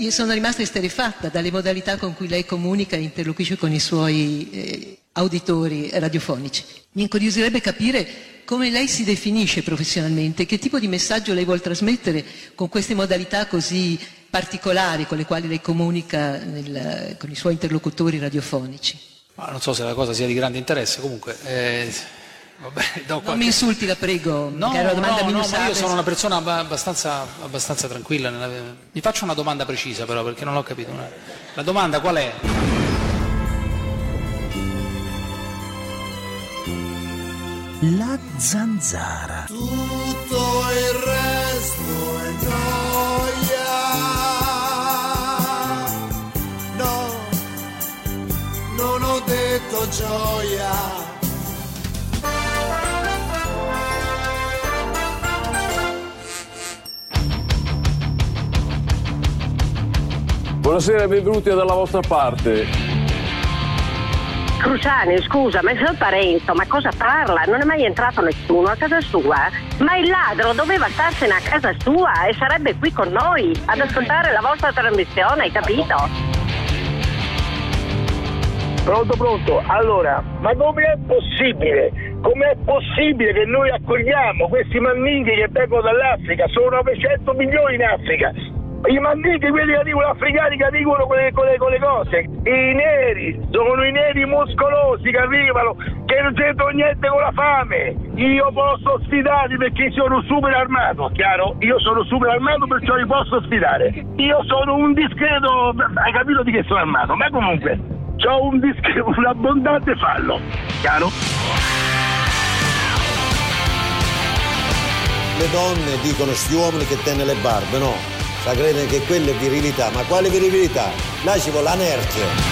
io sono rimasta esterrefatta dalle modalità con cui lei comunica e interloquisce con i suoi auditori radiofonici. Mi incuriosirebbe capire come lei si definisce professionalmente, che tipo di messaggio lei vuol trasmettere con queste modalità così particolari con le quali lei comunica con i suoi interlocutori radiofonici. Ma non so se la cosa sia di grande interesse, comunque... Vabbè, non mi insulti, la prego. No, ma io sono una persona abbastanza tranquilla. Mi faccio una domanda precisa però, perché non l'ho capito. La domanda qual è? La zanzara. Tutto il resto è noia. No, non ho detto gioia. Buonasera e benvenuti dalla vostra parte. Cruciani, scusa, ma il signor Parenzo, ma cosa parla? Non è mai entrato nessuno a casa sua? Ma il ladro doveva starsene a casa sua e sarebbe qui con noi ad ascoltare la vostra trasmissione, hai capito? Pronto? Allora, ma com'è possibile? Com'è possibile che noi accogliamo questi manninghi che vengono dall'Africa? Sono 900 milioni in Africa. I manninghi, quelli che arrivano africani, che arrivano con le cose. I neri, sono i neri muscolosi che arrivano, che non c'entrano niente con la fame. Io posso sfidarli perché sono super armato, chiaro? Io sono super armato, perciò li posso sfidare. Io sono un discreto, hai capito di che sono armato? Ma comunque, ho un abbondante fallo, chiaro? Le donne dicono sti uomini che tenne le barbe, no? Sa crede che quella è virilità, ma quale virilità? Là ci vuole la nerce.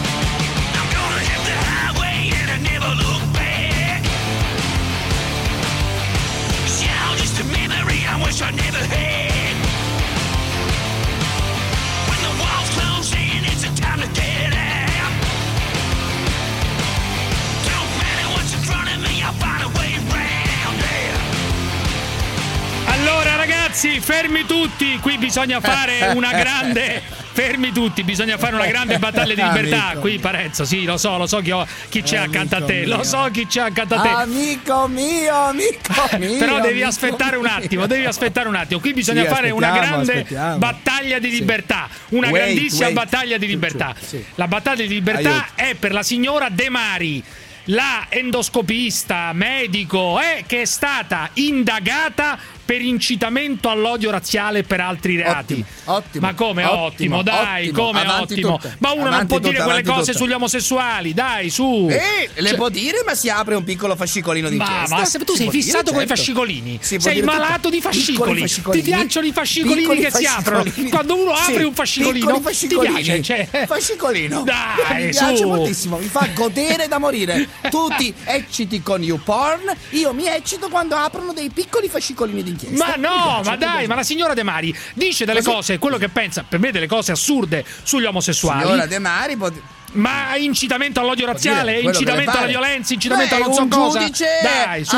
Allora ragazzi, fermi tutti, qui bisogna fare una grande... Fermi tutti, bisogna fare una grande battaglia di libertà. Qui Parenzo, sì, lo so chi c'è accanto a te. Lo so chi c'è accanto a te. Amico mio. Però devi aspettare un attimo. Qui bisogna fare una grande battaglia di libertà. Una grandissima battaglia di libertà. La battaglia di libertà è per la signora De Mari, la endoscopista medico che è stata indagata per incitamento all'odio razziale per altri reati. Ottimo. Ma come ottimo, dai, come ottimo. Ma uno non può dire quelle cose sugli omosessuali, dai, su. Le può dire, ma si apre un piccolo fascicolino d'inchiesta. Ma se tu sei fissato con i fascicolini, sei malato di fascicoli. Ti piacciono i fascicolini che si aprono? Quando uno apre un fascicolino, ti piace? Fascicolino. Dai, mi piace moltissimo, mi fa godere da morire. Tu ti ecciti con YouPorn, io mi eccito quando aprono dei piccoli fascicolini d'inchiesta. Ma no, ma dai, ma la signora De Mari dice delle cose, quello che pensa, per me delle cose assurde sugli omosessuali. Signora De Mari ma incitamento all'odio razziale, incitamento alla violenza, incitamento a non so cosa. Dai, su.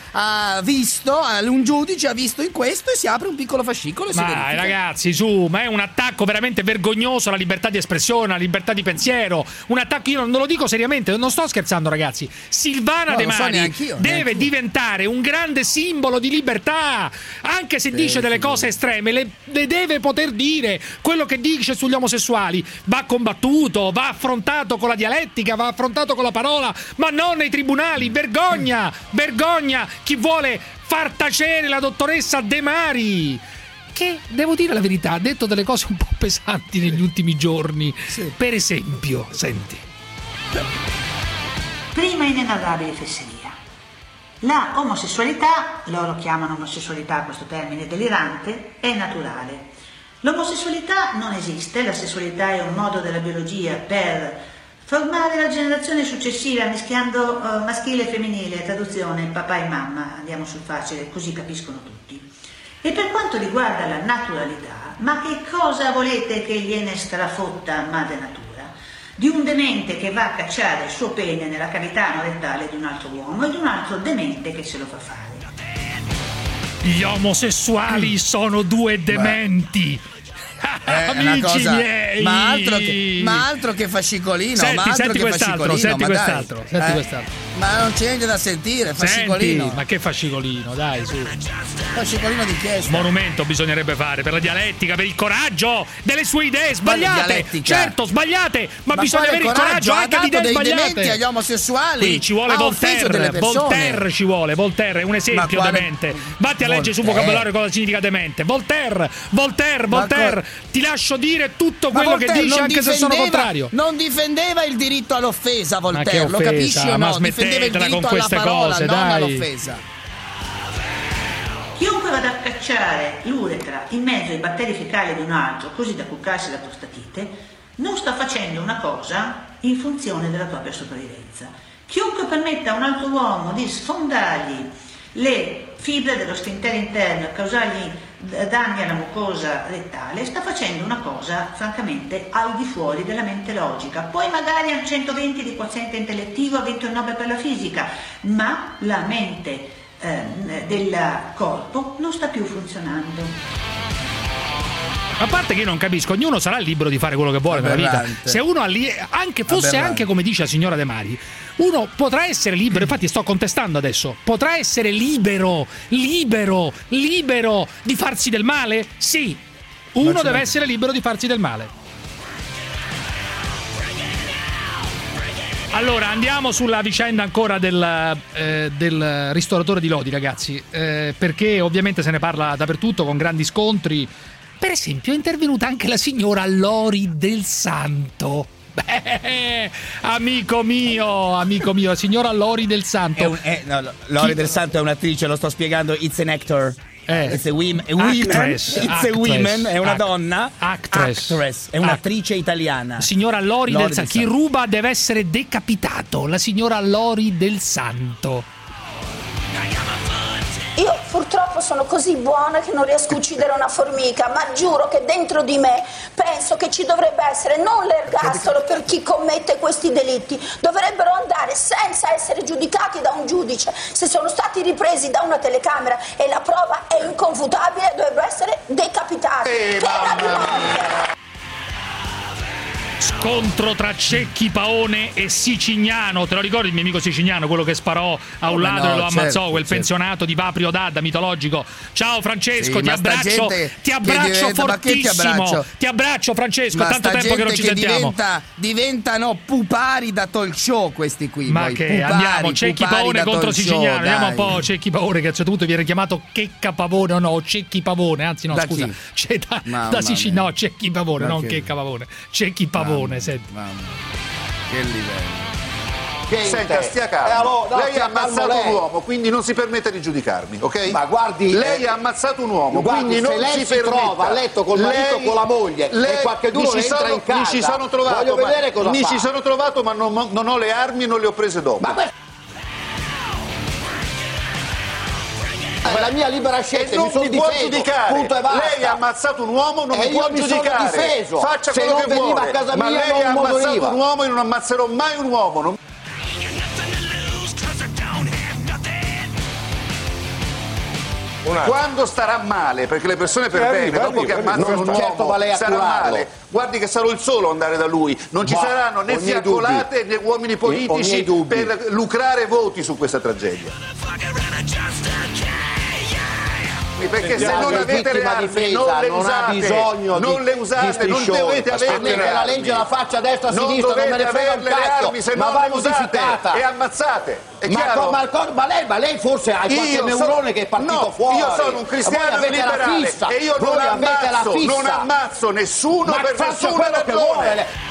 Un giudice ha visto in questo e si apre un piccolo fascicolo e si verifica. Ma ragazzi, su, ma è un attacco veramente vergognoso alla libertà di espressione, alla libertà di pensiero. Un attacco, io non lo dico seriamente, non sto scherzando, ragazzi. Silvana De Mari deve diventare un grande simbolo di libertà. Anche se dice delle cose estreme, le deve poter dire. Quello che dice sugli omosessuali va combattuto, va affrontato con la dialettica, va affrontato con la parola, ma non nei tribunali. Vergogna chi vuole far tacere la dottoressa De Mari, che, devo dire la verità, ha detto delle cose un po' pesanti negli ultimi giorni. Per esempio, senti. Prima inenarrabile fesseria. La omosessualità, loro chiamano omosessualità questo termine delirante, è naturale. L'omosessualità non esiste, la sessualità è un modo della biologia per formare la generazione successiva mischiando maschile e femminile, traduzione papà e mamma, andiamo sul facile, così capiscono tutti. E per quanto riguarda la naturalità, ma che cosa volete che gliene strafotta madre natura? Di un demente che va a cacciare il suo pene nella cavità anorettale di un altro uomo e di un altro demente che se lo fa fare. Gli omosessuali sono due dementi. Amici cosa, miei. ma altro che fascicolino. Senti quest'altro. Ma non c'è niente da sentire, fascicolino. Senti, ma che fascicolino, dai, su. Fascicolino di chiesa. Monumento bisognerebbe fare per la dialettica, per il coraggio delle sue idee sbagliate. Certo, sbagliate, ma bisogna avere il coraggio anche di idee sbagliate. Dei agli omosessuali. Qui ci vuole Voltaire ci vuole. Voltaire è un esempio demente. Vatti a leggere sul vocabolario cosa significa demente. Voltaire. Ti lascio dire tutto quello che dice, anche se sono contrario. Non difendeva il diritto all'offesa, Voltaire, lo capisci o no? Difendeva il diritto alla parola, non all'offesa. Chiunque vada a cacciare l'uretra in mezzo ai batteri fecali di un altro, così da cuccarsi la prostatite, non sta facendo una cosa in funzione della propria sopravvivenza. Chiunque permetta a un altro uomo di sfondargli le fibre dello sfintere interno e causargli danni alla mucosa rettale, sta facendo una cosa francamente al di fuori della mente logica. Poi magari ha 120 di quoziente intellettivo, ha vinto il Nobel per la fisica, ma la mente del corpo non sta più funzionando. A parte che io non capisco, ognuno sarà libero di fare quello che vuole nella vita. Se uno fosse anche come dice la signora De Mari, uno potrà essere libero, infatti sto contestando adesso, potrà essere libero di farsi del male? Sì, uno deve essere libero di farsi del male. Allora, andiamo sulla vicenda ancora del ristoratore di Lodi, ragazzi, perché ovviamente se ne parla dappertutto con grandi scontri. Per esempio è intervenuta anche la signora Lori del Santo. Beh, amico mio, la signora Lori del Santo. Lori del Santo è un'attrice, lo sto spiegando, it's an actor. It's a woman. Actress, It's a woman, è una donna. Actress. È un'attrice italiana. Signora Lori del Santo. Chi ruba deve essere decapitato. La signora Lori del Santo. Io purtroppo sono così buona che non riesco a uccidere una formica, ma giuro che dentro di me penso che ci dovrebbe essere non l'ergastolo per chi commette questi delitti, dovrebbero andare senza essere giudicati da un giudice, se sono stati ripresi da una telecamera e la prova è inconfutabile dovrebbero essere decapitati. Pena di morte. Scontro tra Cecchi Paone e Sicignano. Te lo ricordi il mio amico Sicignano, quello che sparò a un ladro e lo ammazzò, quel pensionato di Vaprio d'Adda mitologico. Ciao Francesco, ti abbraccio fortissimo. Ti abbraccio Francesco, tanto tempo che non ci sentiamo. Diventano pupari da talk show questi qui. Ma che andiamo, Cecchi Paone contro Sicignano. Andiamo un po', Cecchi Paone che a un certo punto viene chiamato Checca Pavone, o no, Cecchi Pavone, anzi no, scusa. Da Sicignano, no, Cecchi Pavone, non Checca Pavone. Cecchi Pavone. Senti. Mamma. Che livello. Senta, stia calmo. Lei ha ammazzato un uomo, quindi non si permette di giudicarmi, ok? Ma guardi, lei ha ammazzato un uomo, quindi non si trova a letto col marito o con la moglie e qualcheduno entra in casa. Mi ci sono trovato, voglio vedere cosa fa. ci sono trovato, ma non ho le armi e non le ho prese dopo. La mia libera scelta, mi sono difeso, punto e basta. Lei ha ammazzato un uomo, non mi può giudicare. Difeso. Faccia se quello non che veniva vuole. a casa Ma mia lei ha non ammazzato moriva. un uomo e non ammazzerò mai un uomo. Quando starà male, perché le persone per bene, dopo che ammazzano un uomo, sarà male. Guardi che sarò il solo ad andare da lui. Non ci saranno né fiaccolate né uomini politici per lucrare voti su questa tragedia. Perché se non avete le armi, non le usate, non dovete avere la legge la faccia a destra a sinistra, non me ne frega un cazzo, ma va modificata e ammazzate. È chiaro? Ma lei forse ha qualche neurone che è partito fuori. Io sono un cristiano liberale e io non ammazzo nessuno per nessuna ragione.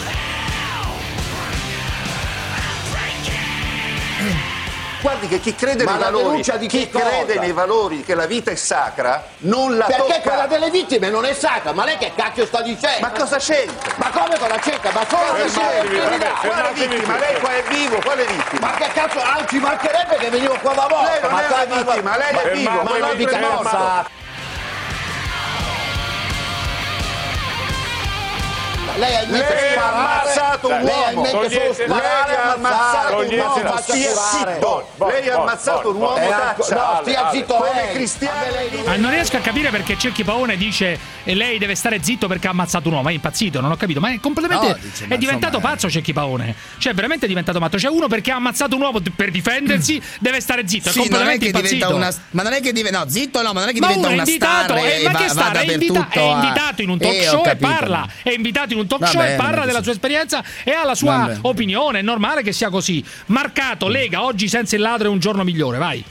Guardi che chi crede nei valori, nei valori che la vita è sacra, non la tocca. Perché quella delle vittime non è sacra, ma lei che cacchio sta dicendo? Ma cosa c'entra? Ma come cosa c'entra? Ma quale vittima? Lei qua è vivo, quale vittima? Ma che cazzo, ci mancherebbe che venivo qua da voi. Lei non è la vittima, lei è vivo, ma non dica morto. Lei ammazzato un uomo. Lei ha ammazzato un uomo. Lei ha ammazzato un uomo, Taccia. Stia zitto lei. Non riesco a capire perché Cecchi Pavone dice e lei deve stare zitto perché ha ammazzato un uomo. È impazzito, non ho capito. Ma è completamente è diventato pazzo Cecchi Pavone. Cioè veramente è diventato matto. Cioè uno perché ha ammazzato un uomo per difendersi deve stare zitto. È completamente impazzito. Ma non è che diventa no, zitto no, ma non è che diventa una invitato, star. Ma che star? È invitato in un talk show e parla. È invitato in un talk show e parla della sua esperienza e ha la sua opinione. È normale che sia così. Marcato Lega oggi senza il ladro è un giorno migliore. Vai.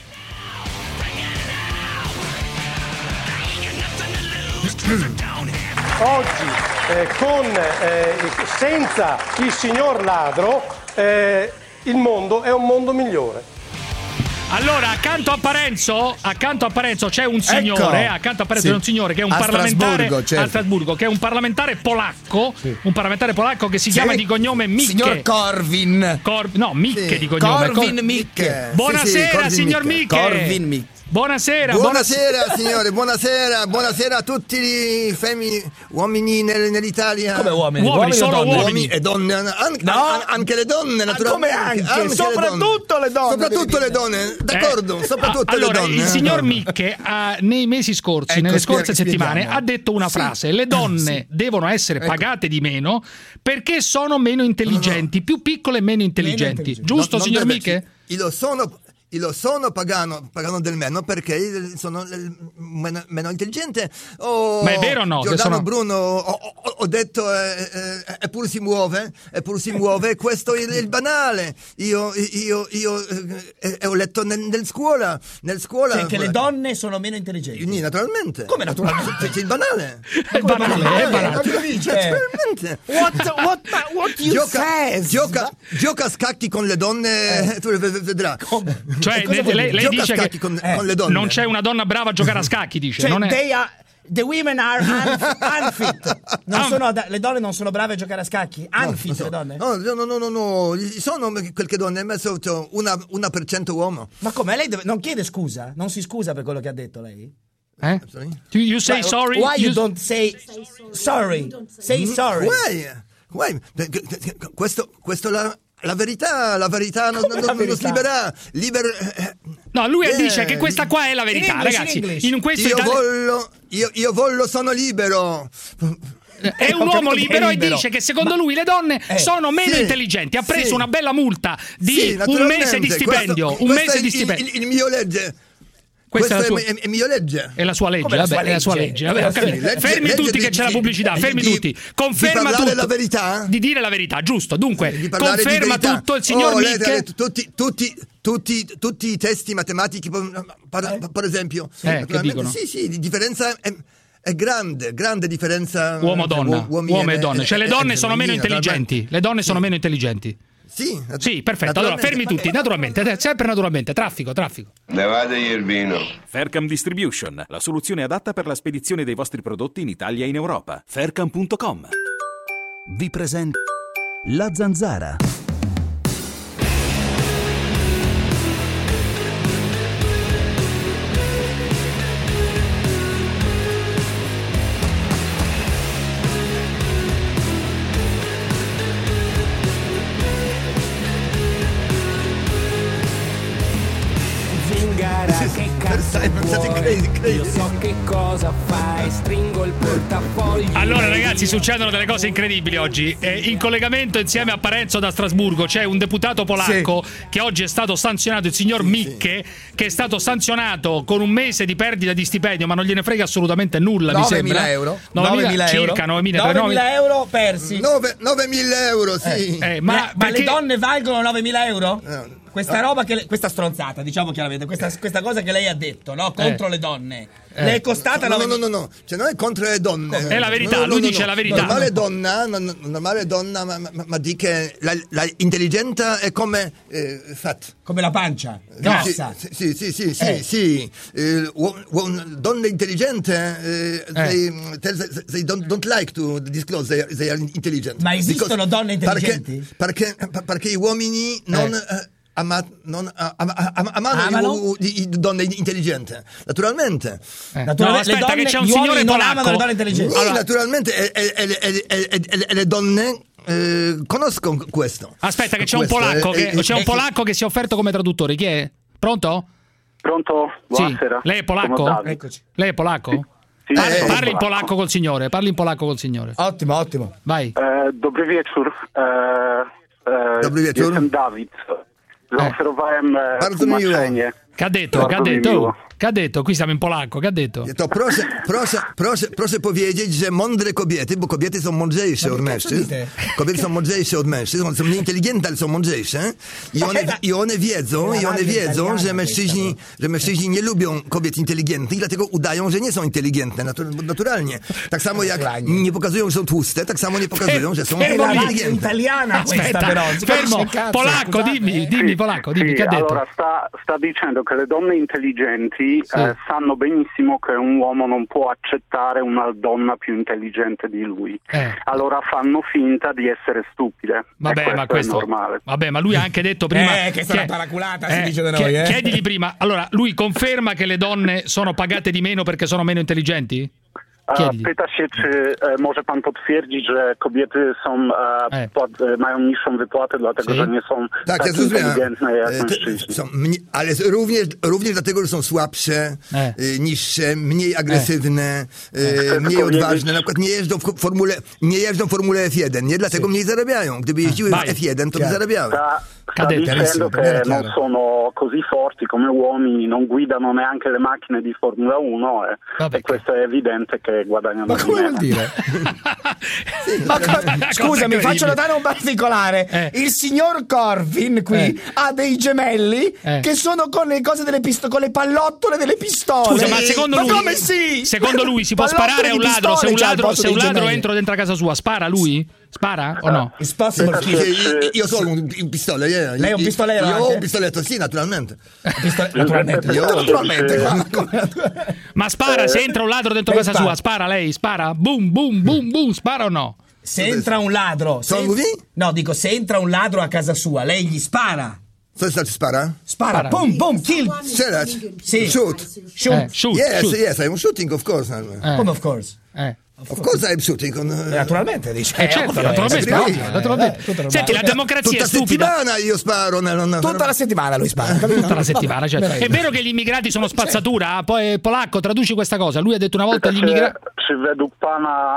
Oggi senza il signor ladro il mondo è un mondo migliore. Allora, accanto a Parenzo c'è un signore, accanto a Parenzo c'è un signore che è un parlamentare a Strasburgo, che è un parlamentare polacco, un parlamentare polacco che si chiama di cognome Micke. Signor Corvin. Micke di cognome. Corvin Micke. Buonasera, signor Micke. Corvin Micke. Buonasera, signore, buonasera a tutti i uomini nell'Italia. Come uomini? Solo uomini e donne, anche le donne, naturalmente. Come anche? Soprattutto le donne. Soprattutto le donne, d'accordo, soprattutto le donne. Il signor Micke nei mesi scorsi, nelle scorse settimane, ha detto una frase: le donne devono essere pagate di meno perché sono meno intelligenti, più piccole e meno intelligenti. Giusto, signor Micke? Io sono pagano del meno perché sono meno intelligente. Ma è vero o no? Giordano Bruno ho detto e pur si muove, questo è il banale. Io ho letto nel scuola. Cioè che le donne sono meno intelligenti. Naturalmente. Come naturalmente? C'è il banale. È banale. Naturalmente. What you say? Gioca a scacchi con le donne, tu vedrai. Cioè, lei dice che con le donne. Non c'è una donna brava a giocare a scacchi, dice. Cioè, non è... the women are unfit. Le donne non sono brave a giocare a scacchi? Unfit le donne? No. Sono qualche donne, ma sotto 1% uomo. Ma come? Lei non chiede scusa? Non si scusa per quello che ha detto lei? You say sorry? Why you don't say sorry? Say sorry. Why? Questo la verità non libera. No, lui dice che questa qua è la verità, ragazzi. In questo io sono libero. È un uomo libero e dice che secondo lui le donne sono meno intelligenti. Ha preso una bella multa di un mese di stipendio. Il mio legge. Questa è mia legge. È la sua legge, è la sua legge. Vabbè, ho capito. Fermi tutti che c'è la pubblicità, fermi tutti. Conferma tutto. La verità? Di dire la verità, giusto. Dunque, conferma tutto il signor Micke. Tutti i testi matematici, per esempio. Che dicono? Sì, di differenza è grande differenza. Uomo-donna, uomo e donne. Cioè le donne sono meno intelligenti. Le donne sono meno intelligenti. Sì, perfetto. Allora, fermi tutti, naturalmente, sempre naturalmente. Traffico. Levategli il vino. Faircam Distribution, la soluzione adatta per la spedizione dei vostri prodotti in Italia e in Europa. Faircam.com. Vi presento La Zanzara. Che cazzo vuoi? Io so che cosa fai, stringo il portafoglio. Allora ragazzi, succedono delle cose incredibili oggi. In collegamento insieme a Parenzo da Strasburgo c'è un deputato polacco che oggi è stato sanzionato, il signor Micke, che è stato sanzionato con un mese di perdita di stipendio, ma non gliene frega assolutamente nulla, mi sembra. 9.000 euro. 9.000 circa 9.000 euro persi. 9.000 euro, sì. Ma le donne valgono 9.000 euro? No. Questa roba questa stronzata, diciamo chiaramente, questa cosa che lei ha detto, no? Contro le donne. Le è costata no. Cioè non è contro le donne. È la verità, lui dice la verità. Normale donna, ma di che la intelligenza è come fat. Come la pancia, grossa. Sì. Donne intelligenti they don't like to disclose they are intelligent. Ma esistono donne intelligenti? Perché gli uomini amano donne intelligenti, naturalmente. Aspetta, che c'è un signore polacco. Non amano le donne intelligenti. Naturalmente, e le donne Conosco questo. Aspetta, che c'è un polacco che si è offerto come traduttore. Chi è? Pronto? Pronto? Buonasera. Sì. Lei è polacco? Eccoci. Lei è polacco? Sì, parli in polacco col signore. Ottimo. Vai. Dobry wieczór. Dobry wieczór. Jestem Dawid. Zaoferowałem tłumaczenie. Che ha detto? Qui siamo in polacco, che ha detto? Proszę powiedzieć, że mądre kobiety, bo kobiety są mądrzejsze od mężczyzn. Kobiety są mądrzejsze od mężczyzn, one są mniej inteligentne, ale są mądrzejsze. I one wiedzą, że mężczyźni nie lubią kobiet inteligentnych, dlatego udają, że nie są inteligentne, naturalnie. Tak samo jak nie pokazują, że są tłuste, tak samo nie pokazują, że są inteligentne. Italiana questa però. Fermo, polacco, dimmi polacco, dimmi, che ha detto? Allora, sta dicendo che le donne intelligenti sanno benissimo che un uomo non può accettare una donna più intelligente di lui. Allora fanno finta di essere stupide. Vabbè, ma questo è normale. Vabbè, ma lui ha anche detto prima che è stata paraculata, si dice da noi. Chiedigli prima. Allora, lui conferma che le donne sono pagate di meno perché sono meno intelligenti? Pyta się, czy może pan potwierdzić, że kobiety mają niższą wypłatę, dlatego że nie są tak inteligentne jak mężczyźni. Ale również dlatego, że są słabsze, niższe, mniej agresywne, mniej odważne. Na przykład nie jeżdżą w Formule F1, nie dlatego mniej zarabiają. Gdyby jeździły w F1, to by zarabiały. Sta dicendo che non sono così forti come uomini, non guidano neanche le macchine di Formula 1 e questo è evidente che guadagnano ma come vuol dire? Scusami, faccio notare un particolare. Il signor Corvin qui ha dei gemelli che sono con le cose con le pallottole delle pistole. Scusa, ma secondo lui si può sparare a un ladro se un ladro entra dentro casa sua, spara lui? Spara o no? Io sono un pistola. Lei è un pistolero? Io ho un pistoletto, sì, naturalmente. Ma spara se entra un ladro dentro casa sua? Spara lei? Spara? Boom, boom, boom, boom. Spara o no? Se entra un ladro. No, dico se entra un ladro a casa sua, lei gli spara. Spara? Spara. Boom, boom, kill. Sì. Shoot. Yes, I'm shooting, of course. Come of course? Of course I'm shooting. Naturalmente, dice. Certo, naturalmente. Senti, la democrazia è stupida. Tutta la settimana io sparo. Tutta la settimana lui spara. Tutta la settimana, certo. È vero che gli immigrati sono spazzatura? Poi polacco, traduci questa cosa. Lui ha detto una volta gli immigrati... Czy według pana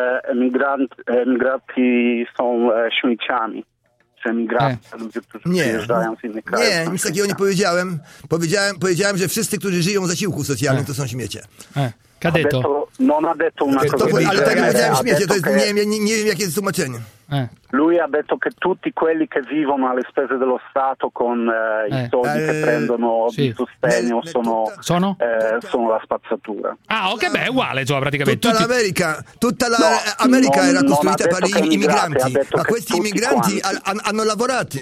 emigraci są śmieciami? Czy emigracja, ludzie, którzy przyjeżdżają z innych krajów? Nie, nic takiego nie powiedziałem. Powiedziałem, że wszyscy, którzy żyją w zasiłku socjalnym, to są śmiecie. Che ha detto? Non ha detto una cosa. Ale tak powiedziałem śmiecie, to jest, nie wiem jakie jest tłumaczenie. Lui ha detto che tutti quelli che vivono alle spese dello Stato con i soldi che prendono di sostegno sono la spazzatura. Ah, ok, beh, è uguale, insomma, praticamente. Tutta l'America era costruita per gli immigranti, ma questi immigranti hanno lavorato.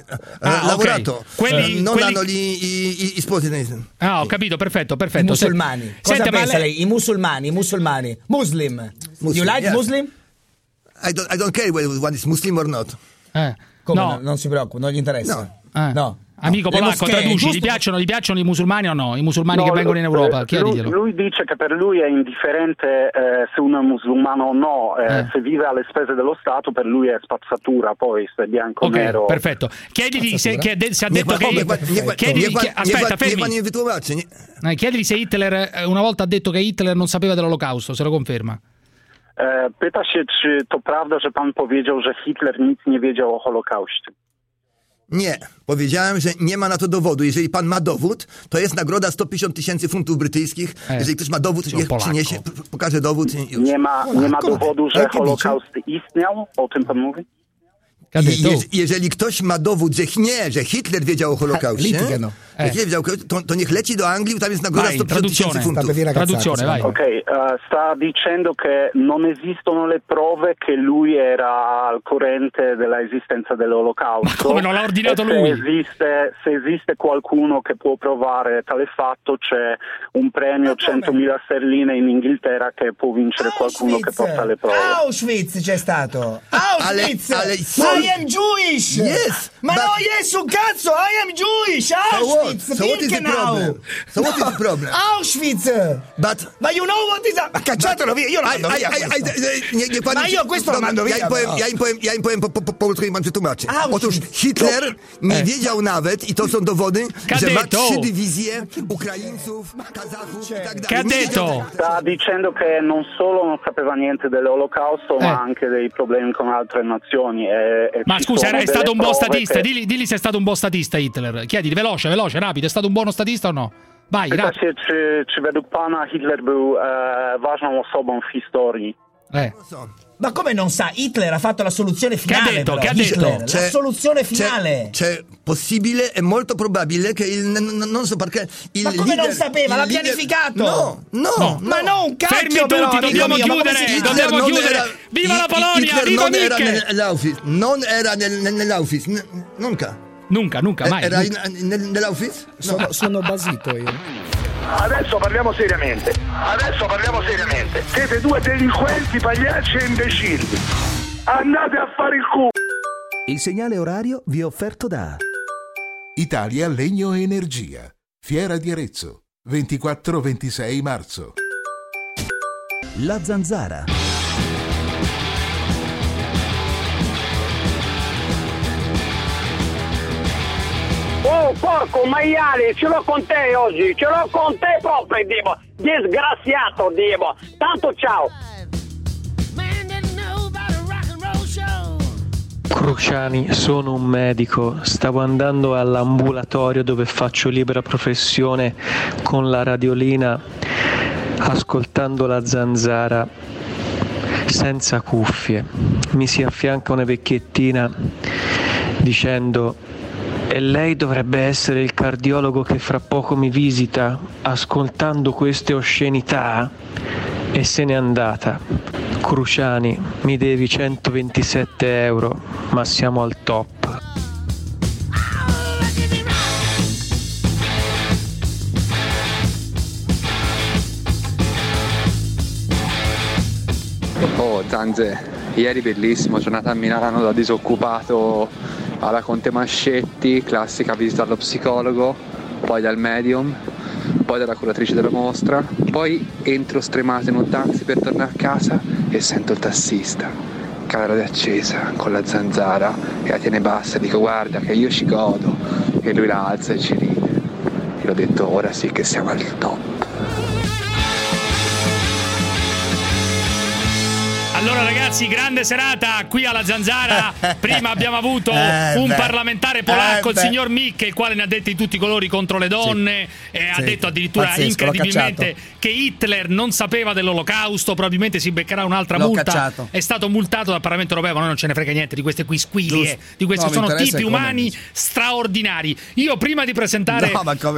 Non hanno gli sposi. Ah, ho capito, perfetto. I musulmani. Cosa pensa lei? I musulmani. Muslim. You like Muslim? I don't care whether one is Muslim or not. Come no. Non si preoccupa, non gli interessa. No. Amico polacco, traduci, gli piacciono i musulmani o no? I musulmani che vengono in Europa, chiediglielo. Lui dice che per lui è indifferente se uno è musulmano o no, se vive alle spese dello Stato per lui è spazzatura, poi se è bianco o nero. Perfetto. Chiedigli se ha detto che... Aspetta, fermi. Chiedigli se Hitler una volta ha detto che Hitler non sapeva dell'Olocausto, se lo conferma. Pyta się, czy to prawda, że pan powiedział, że Hitler nic nie wiedział o Holokauście. Nie, powiedziałem, że nie ma na to dowodu. Jeżeli pan ma dowód, to jest nagroda 150 000 funtów brytyjskich. Jeżeli ktoś ma dowód, niech przyniesie, pokaże dowód. Już. Nie ma dowodu, że Holokaust istniał? O tym pan mówi? Jeżeli ktoś ma dowód, że Hitler wiedział o Holokauście, to niech leci do Anglii, tam jest nagroda 150 000 funtów. Traduzione, vai. Ok, sta dicendo che non esistono le prove che lui era al corrente della esistenza dell'Olocausto. Ma come non l'ha ordinato lui? Se esiste qualcuno che può provare tale fatto, c'è un premio 100.000 sterline in Inghilterra che può vincere qualcuno che porta le prove. Auschwitz c'è stato. Auschwitz! I am Jewish. Yes. Ma no, yes, un cazzo, I am Jewish. Auschwitz, so what is the problem? So what is the problem? Auschwitz. Ma you know what is that? Ma cacciatelo via, io lo mando via. Ma io questo lo mando via. Ja im powiem po mam tłumaczyć. Otóż Hitler nie wiedział nawet, i to są dowody, że ma 3 dywizje Ukraińców, Kazachów i tak dalej. Che ha detto? Sta dicendo che non solo non sapeva niente dell'Olocausto, ma anche dei problemi con altre nazioni. Ma scusa, è stato un buon statista? Dilli se è stato un buon statista Hitler. Chiedili, veloce, rapido, è stato un buono statista o no? Vai, rapido. Czy według pana Hitler był ważną osobą w historii? Ma come non sa? Hitler ha fatto la soluzione finale. Che ha detto? La soluzione finale. C'è possibile e molto probabile che non so perché ma come leader, non sapeva? L'ha pianificato? No. Ma non un cacchio. Fermi però, tutti, dobbiamo chiudere. Viva la Polonia, viva Mikke. Non era nell'Auschwitz, Nunca, mai. Era nell'Auschwitz? No. Sono basito io. Adesso parliamo seriamente. Siete 2 delinquenti, pagliacci e imbecilli. Andate a fare il culo. Il segnale orario vi è offerto da Italia Legno e Energia. Fiera di Arezzo. 24-26 marzo. La Zanzara. Oh, porco maiale, ce l'ho con te oggi, proprio, Dio. Disgraziato, Dio. Tanto ciao. Cruciani, sono un medico, stavo andando all'ambulatorio dove faccio libera professione con la radiolina, ascoltando la Zanzara senza cuffie. Mi si affianca una vecchiettina dicendo: e lei dovrebbe essere il cardiologo che fra poco mi visita, ascoltando queste oscenità? E se n'è andata. Cruciani, mi devi 127 euro, ma siamo al top. Oh Zanze, ieri bellissimo, giornata a Milano da disoccupato alla Conte Mascetti, classica visita allo psicologo, poi dal medium, poi dalla curatrice della mostra, poi entro stremato in un taxi per tornare a casa e sento il tassista, camera accesa con la zanzara e la tiene bassa, dico guarda che io ci godo, e lui la alza e ci ride. E l'ho detto ora sì che siamo al top. Allora ragazzi, grande serata qui alla Zanzara. Prima abbiamo avuto un parlamentare polacco, il signor Mikke, il quale ne ha detti di tutti i colori contro le donne, e ha detto addirittura incredibilmente che Hitler non sapeva dell'Olocausto, probabilmente si beccherà un'altra multa. È stato multato dal Parlamento europeo, ma noi non ce ne frega niente di queste quisquilie, di questi sono tipi umani straordinari. Io prima di presentare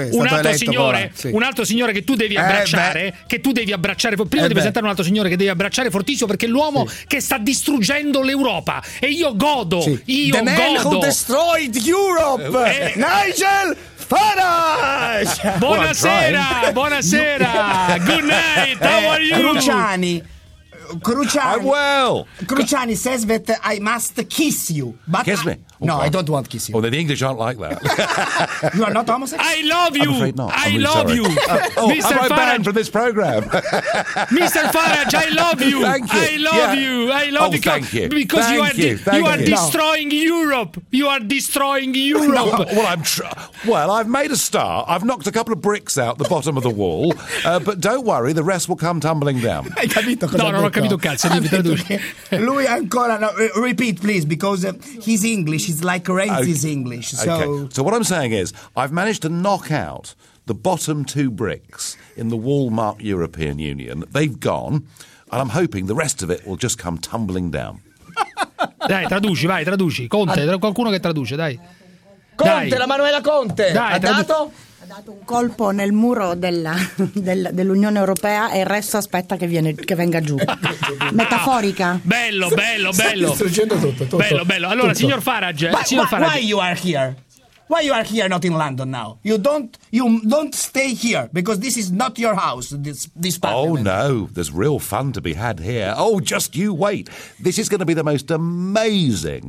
un altro signore che tu devi abbracciare, prima di presentare un altro signore che devi abbracciare fortissimo, perché l'uomo che sta distruggendo l'Europa, e io godo, The man who destroyed Europe, Nigel Farage. Buonasera. Good night. How are you? Cruciani. I'm well. Cruciani says that I must kiss you. But Kiss me? No, I don't want to kiss you. Oh, the English aren't like that. You are not homosexual? I love you. I'm afraid not. I love you. Mr. Farage, banned from this program. Mr. Farage, I love you. Thank you. I love you. I love you. Thank you. Because you are destroying Europe. You are destroying Europe. Well, I've made a start. I've knocked a couple of bricks out the bottom of the wall, but don't worry, the rest will come tumbling down. Hai capito cosa No, non ho capito un cazzo. Lui ancora no, repeat please, because his English is like Renzi's English. So what I'm saying is, I've managed to knock out the bottom 2 bricks in the wall-marked European Union. They've gone, and I'm hoping the rest of it will just come tumbling down. Dai, traduci. Conte, qualcuno che traduce, dai. Conte, la Manuela Conte. Dai, ha dato? Ha dato un colpo nel muro dell'Unione Europea e il resto aspetta che venga giù. Metaforica. Bello. Distruggendo tutto. Bello. Allora, signor Farage, why you are here? Why you are here, not in London now? You don't stay here, because this is not your house, this parliament. Oh, no, there's real fun to be had here. Oh, just you wait. This is going to be the most amazing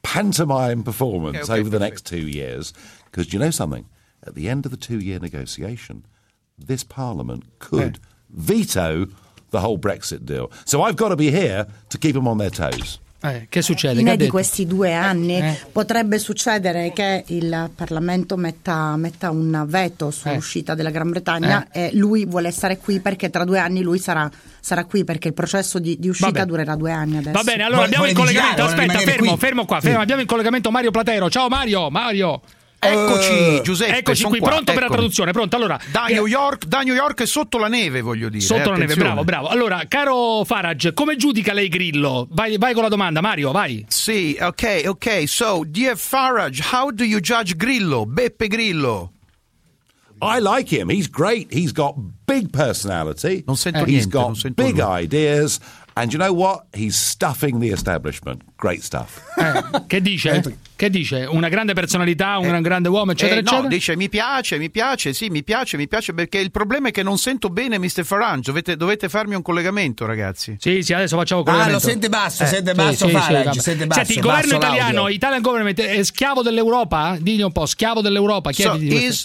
pantomime performance over the next 2 years. Because you know something? At the end of the 2-year negotiation, this Parliament could veto the whole Brexit deal. So I've got to be here to keep them on their toes. Che succede? Di questi 2 anni potrebbe succedere che il Parlamento metta un veto sull'uscita della Gran Bretagna e lui vuole stare qui perché tra 2 anni lui sarà qui perché il processo di uscita durerà 2 anni adesso. Va bene, allora abbiamo in collegamento, aspetta, fermo qua, abbiamo in collegamento Mario Platero. Ciao Mario. Eccoci Giuseppe, eccoci qui, pronto per la traduzione, pronto. Allora, da New York e sotto la neve, voglio dire. Sotto la neve, bravo. Allora, caro Farage, come giudica lei Grillo? Vai con la domanda, Mario, vai. Sì, ok. So, dear Farage, how do you judge Grillo, Beppe Grillo? I like him. He's great. He's got big personality. Non sento He's niente, got big ideas. And you know what? He's stuffing the establishment. Great stuff. Che dice? Una grande personalità, un grande uomo, eccetera, eccetera? No, dice mi piace, perché il problema è che non sento bene Mr. Farage. Dovete farmi un collegamento, ragazzi. Sì, adesso facciamo collegamento. Lo sente basso, Farage. Sente basso. Senti, il governo italiano, Italian government, è schiavo dell'Europa? Digli un po', schiavo dell'Europa. Is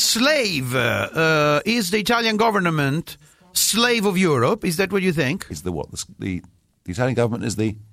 the Italian government slave of Europe? Is that what you think? Is the what? The Italian government is the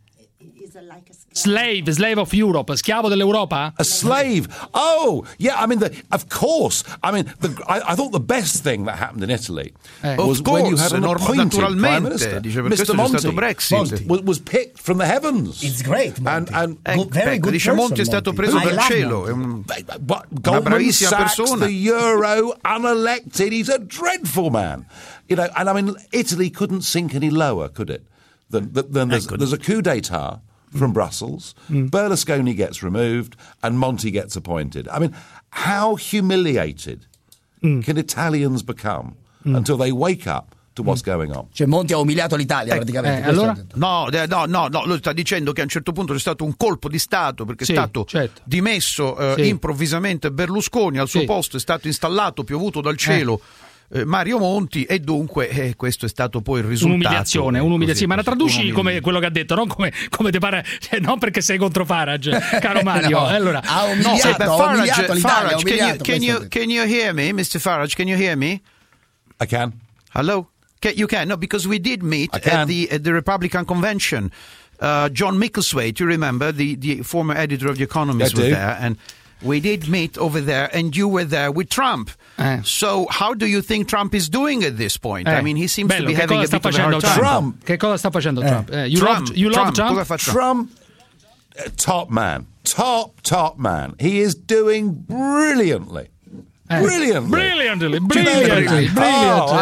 slave of Europe, schiavo dell'Europa? A slave? Oh, yeah. I mean, of course. I mean, I thought the best thing that happened in Italy was when you had an appointed Prime Minister. Mr. Monti was picked from the heavens. It's great, Monti. And very good dice Monti è stato preso dal cielo. Una bravissima persona. The euro, unelected. He's a dreadful man. You know, and I mean, Italy couldn't sink any lower, could it? There's a coup d'etat from Brussels, Berlusconi gets removed, and Monti gets appointed. I mean, how humiliated can Italians become until they wake up to what's going on? Cioè Monti ha umiliato l'Italia praticamente. Allora? No, lui sta dicendo che a un certo punto c'è stato un colpo di Stato perché è stato dimesso improvvisamente Berlusconi, al suo posto è stato installato, piovuto dal cielo, Mario Monti, e dunque questo è stato poi il risultato. Un'umiliazione. Ma la traduci come quello che ha detto, non come ti pare, cioè, non perché sei contro Farage, caro Mario. Allora, ha umiliato l'Italia. Can you hear me, Mr. Farage? Can you hear me? I can. Hello? You can? No, because we did meet at the Republican convention. John Mickleswaite, you remember, the former editor of The Economist, was there, and we did meet over there, and you were there with Trump. So how do you think Trump is doing at this point? I mean, he seems to be having a bit of a hard time. Che cosa sta facendo Trump? You love Trump? Trump, top man. He is doing brilliantly. Brilliantly. Oh,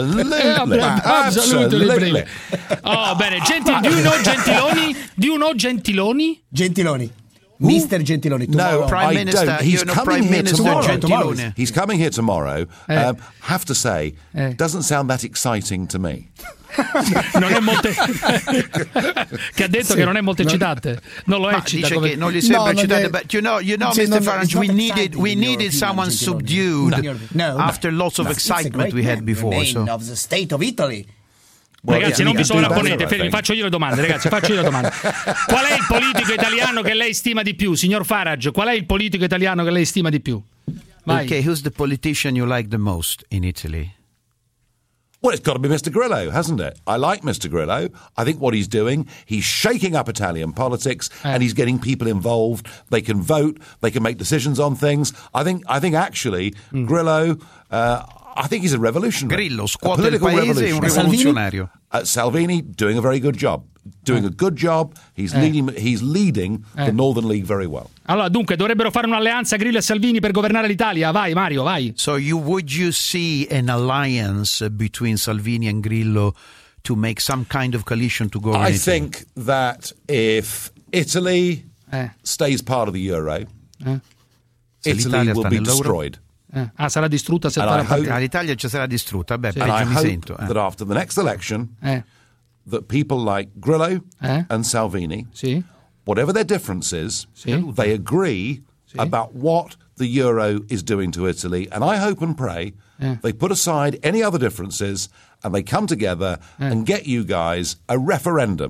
absolutely. Oh, bene. Do you know Gentiloni? Gentiloni. Mr. Gentiloni, tomorrow. No, Prime Minister. Don't. He's coming here tomorrow. He's coming here tomorrow. Have to say, doesn't sound that exciting to me. Non è molto che ha detto che non è molto eccitante, non lo eccita, dice che non gli sembra eccitante, but you know Mr. Farage, we needed someone subdued after lots of excitement we had before. So of the state of Italy. Ragazzi, non vi sovrapponete, faccio io le domande. Qual è il politico italiano che lei stima di più, signor Farage? Qual è il politico italiano che lei stima di più? Vai. Okay, who's the politician you like the most in Italy? Well, it's got to be Mr. Grillo, hasn't it? I like Mr. Grillo. I think what he's doing, he's shaking up Italian politics and he's getting people involved. They can vote, they can make decisions on things. I think actually Grillo, I think he's a revolutionary. Grillo scuote il paese, è un rivoluzionario. Salvini doing a very good job. Doing a good job. He's leading the Northern League very well. Allora, dunque, dovrebbero fare un'alleanza Grillo e Salvini per governare l'Italia. Vai, Mario, vai. So would you see an alliance between Salvini and Grillo to make some kind of coalition to govern I think that if Italy stays part of the Euro, Italy will be destroyed. Sarà distrutta se l'Italia ci sarà distrutta. Beh, and I hope that after the next election that people like Grillo and Salvini, whatever their differences, they agree about what the Euro is doing to Italy. And I hope and pray they put aside any other differences and they come together and get you guys a referendum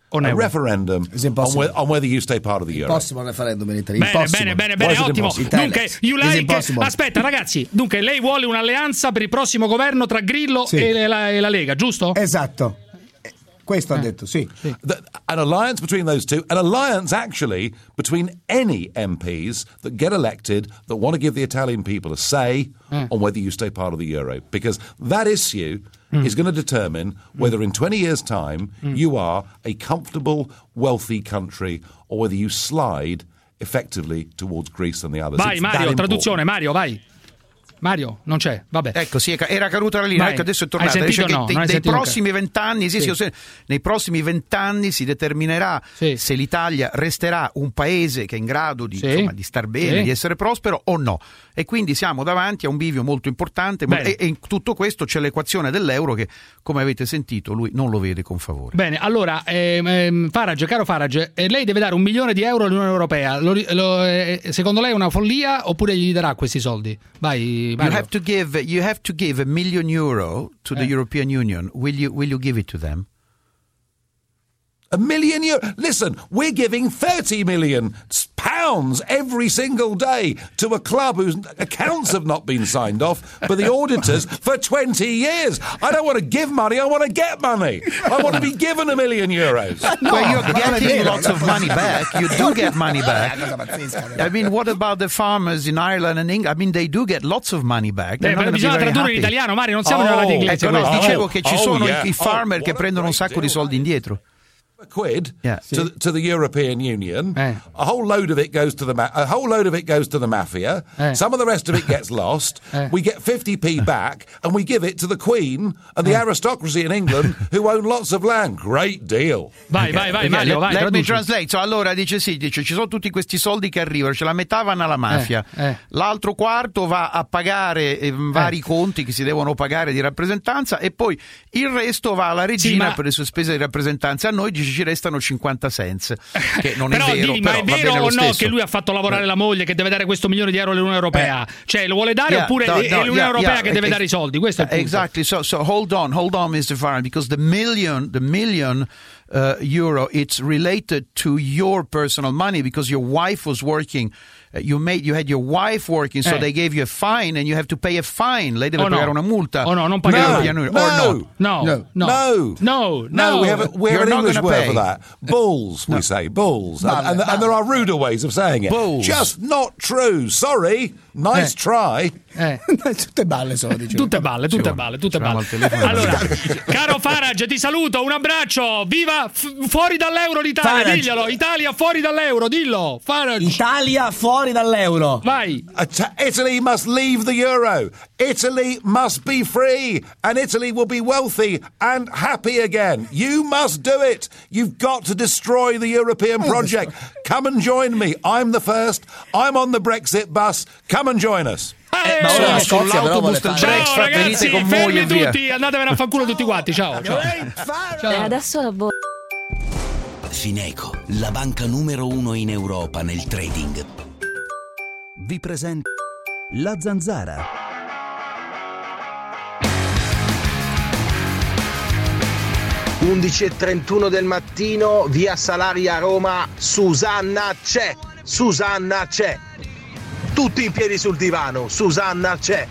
a referendum on whether you stay part of the euro. Impossible referendum in Italy. Bene, ottimo. Dunque, aspetta ragazzi, dunque lei vuole un'alleanza per il prossimo governo tra Grillo e la Lega, giusto? Esatto. Questo ha detto, sì. An alliance between those two, an alliance actually between any MPs that get elected that want to give the Italian people a say on whether you stay part of the euro. Because that issue is going to determine whether in 20 years' time you are a comfortable, wealthy country or whether you slide effectively towards Greece and the others. Vai Mario, traduzione, Mario, vai. Mario, non c'è, vabbè. Ecco, sì, era caduta la linea, ecco, adesso è tornata. Dice che nei prossimi 20 anni, nei prossimi 20 anni si determinerà se l'Italia resterà un paese che è in grado di, insomma, di star bene, di essere prospero o no. E quindi siamo davanti a un bivio molto importante e in tutto questo c'è l'equazione dell'euro che, come avete sentito, lui non lo vede con favore. Bene, allora, Farage, caro Farage, lei deve dare €1 milione all'Unione Europea. Secondo lei è una follia oppure gli darà questi soldi? Vai. You have to give €1 million to the European Union. Will you give it to them? €1 million? Listen, we're giving £30 million every single day to a club whose accounts have not been signed off by the auditors for 20 years. I don't want to give money, I want to get money. I want to be given €1 million. Well, you're getting lots of money back. You do get money back. I mean, what about the farmers in Ireland and England? I mean, they do get lots of money back. Bisogna tradurre in italiano, Mario, non siamo nella radio inglese. Ecco, no, dicevo che ci sono i farmer che prendono un sacco di soldi indietro. Quid to the European Union. A whole load of it goes to the mafia. Some of the rest of it gets lost. We get 50p back, and we give it to the Queen and the aristocracy in England who own lots of land. Great deal. Vai, Mario, vai. Let me translate. So, allora dice ci sono tutti questi soldi che arrivano, la metà vanno alla mafia, l'altro quarto va a pagare vari conti che si devono pagare di rappresentanza e poi il resto va alla regina per le sue spese di rappresentanza. A noi ci restano 50 cents, che non è vero. Ma è vero o no che lui ha fatto lavorare la moglie, che deve dare questo €1 milione all'Unione Europea? Cioè, lo vuole dare oppure è l'Unione Europea che deve dare i soldi? Questo è il punto. Exactly. So hold on, Mr. Farage, because the million euro, it's related to your personal money because your wife was working. You had your wife working, so they gave you a fine and you have to pay a fine. Lei deve pagare una multa. Non pagare. No. We have an English word for that. Bulls, we say. Bulls. And there are ruder ways of saying it. Bulls. Just not true. Sorry. Nice try. Tutte balle sono, dicevo. Tutte balle. Allora, caro Farage, ti saluto, un abbraccio. Viva fuori dall'euro l'Italia, Farage. Diglielo. Italia fuori dall'euro, dillo. Farage. Italia fuori dall'euro. Vai. Italy must leave the euro. Italy must be free and Italy will be wealthy and happy again. You must do it. You've got to destroy the European project. Come and join me. I'm the first. I'm on the Brexit bus. Come and join us. Sull'autobus del Ciao ragazzi, fermi tutti, andatevene a fanculo tutti quanti. Ciao. Adesso la Fineco, la banca numero 1 in Europa nel trading, vi presenta La Zanzara. 11:31 del mattino, via Salaria a Roma. Susanna c'è. Tutti in piedi sul divano. Susanna c'è.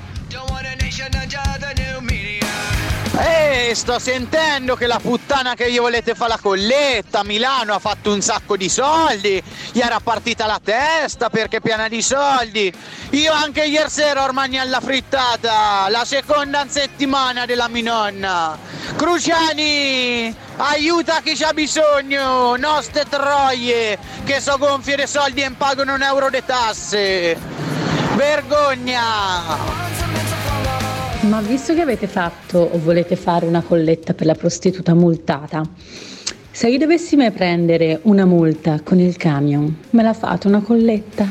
Sto sentendo che la puttana che gli volete fare la colletta a Milano ha fatto un sacco di soldi, gli era partita la testa perché è piena di soldi. Io anche ieri sera ho mangiato la frittata, la seconda settimana della mia nonna. Cruciani, aiuta chi c'ha bisogno, nostre troie che so gonfie di soldi e pagano €1 di tasse. Vergogna! Ma visto che avete fatto o volete fare una colletta per la prostituta multata, se io dovessi mai prendere una multa con il camion, me la fate una colletta?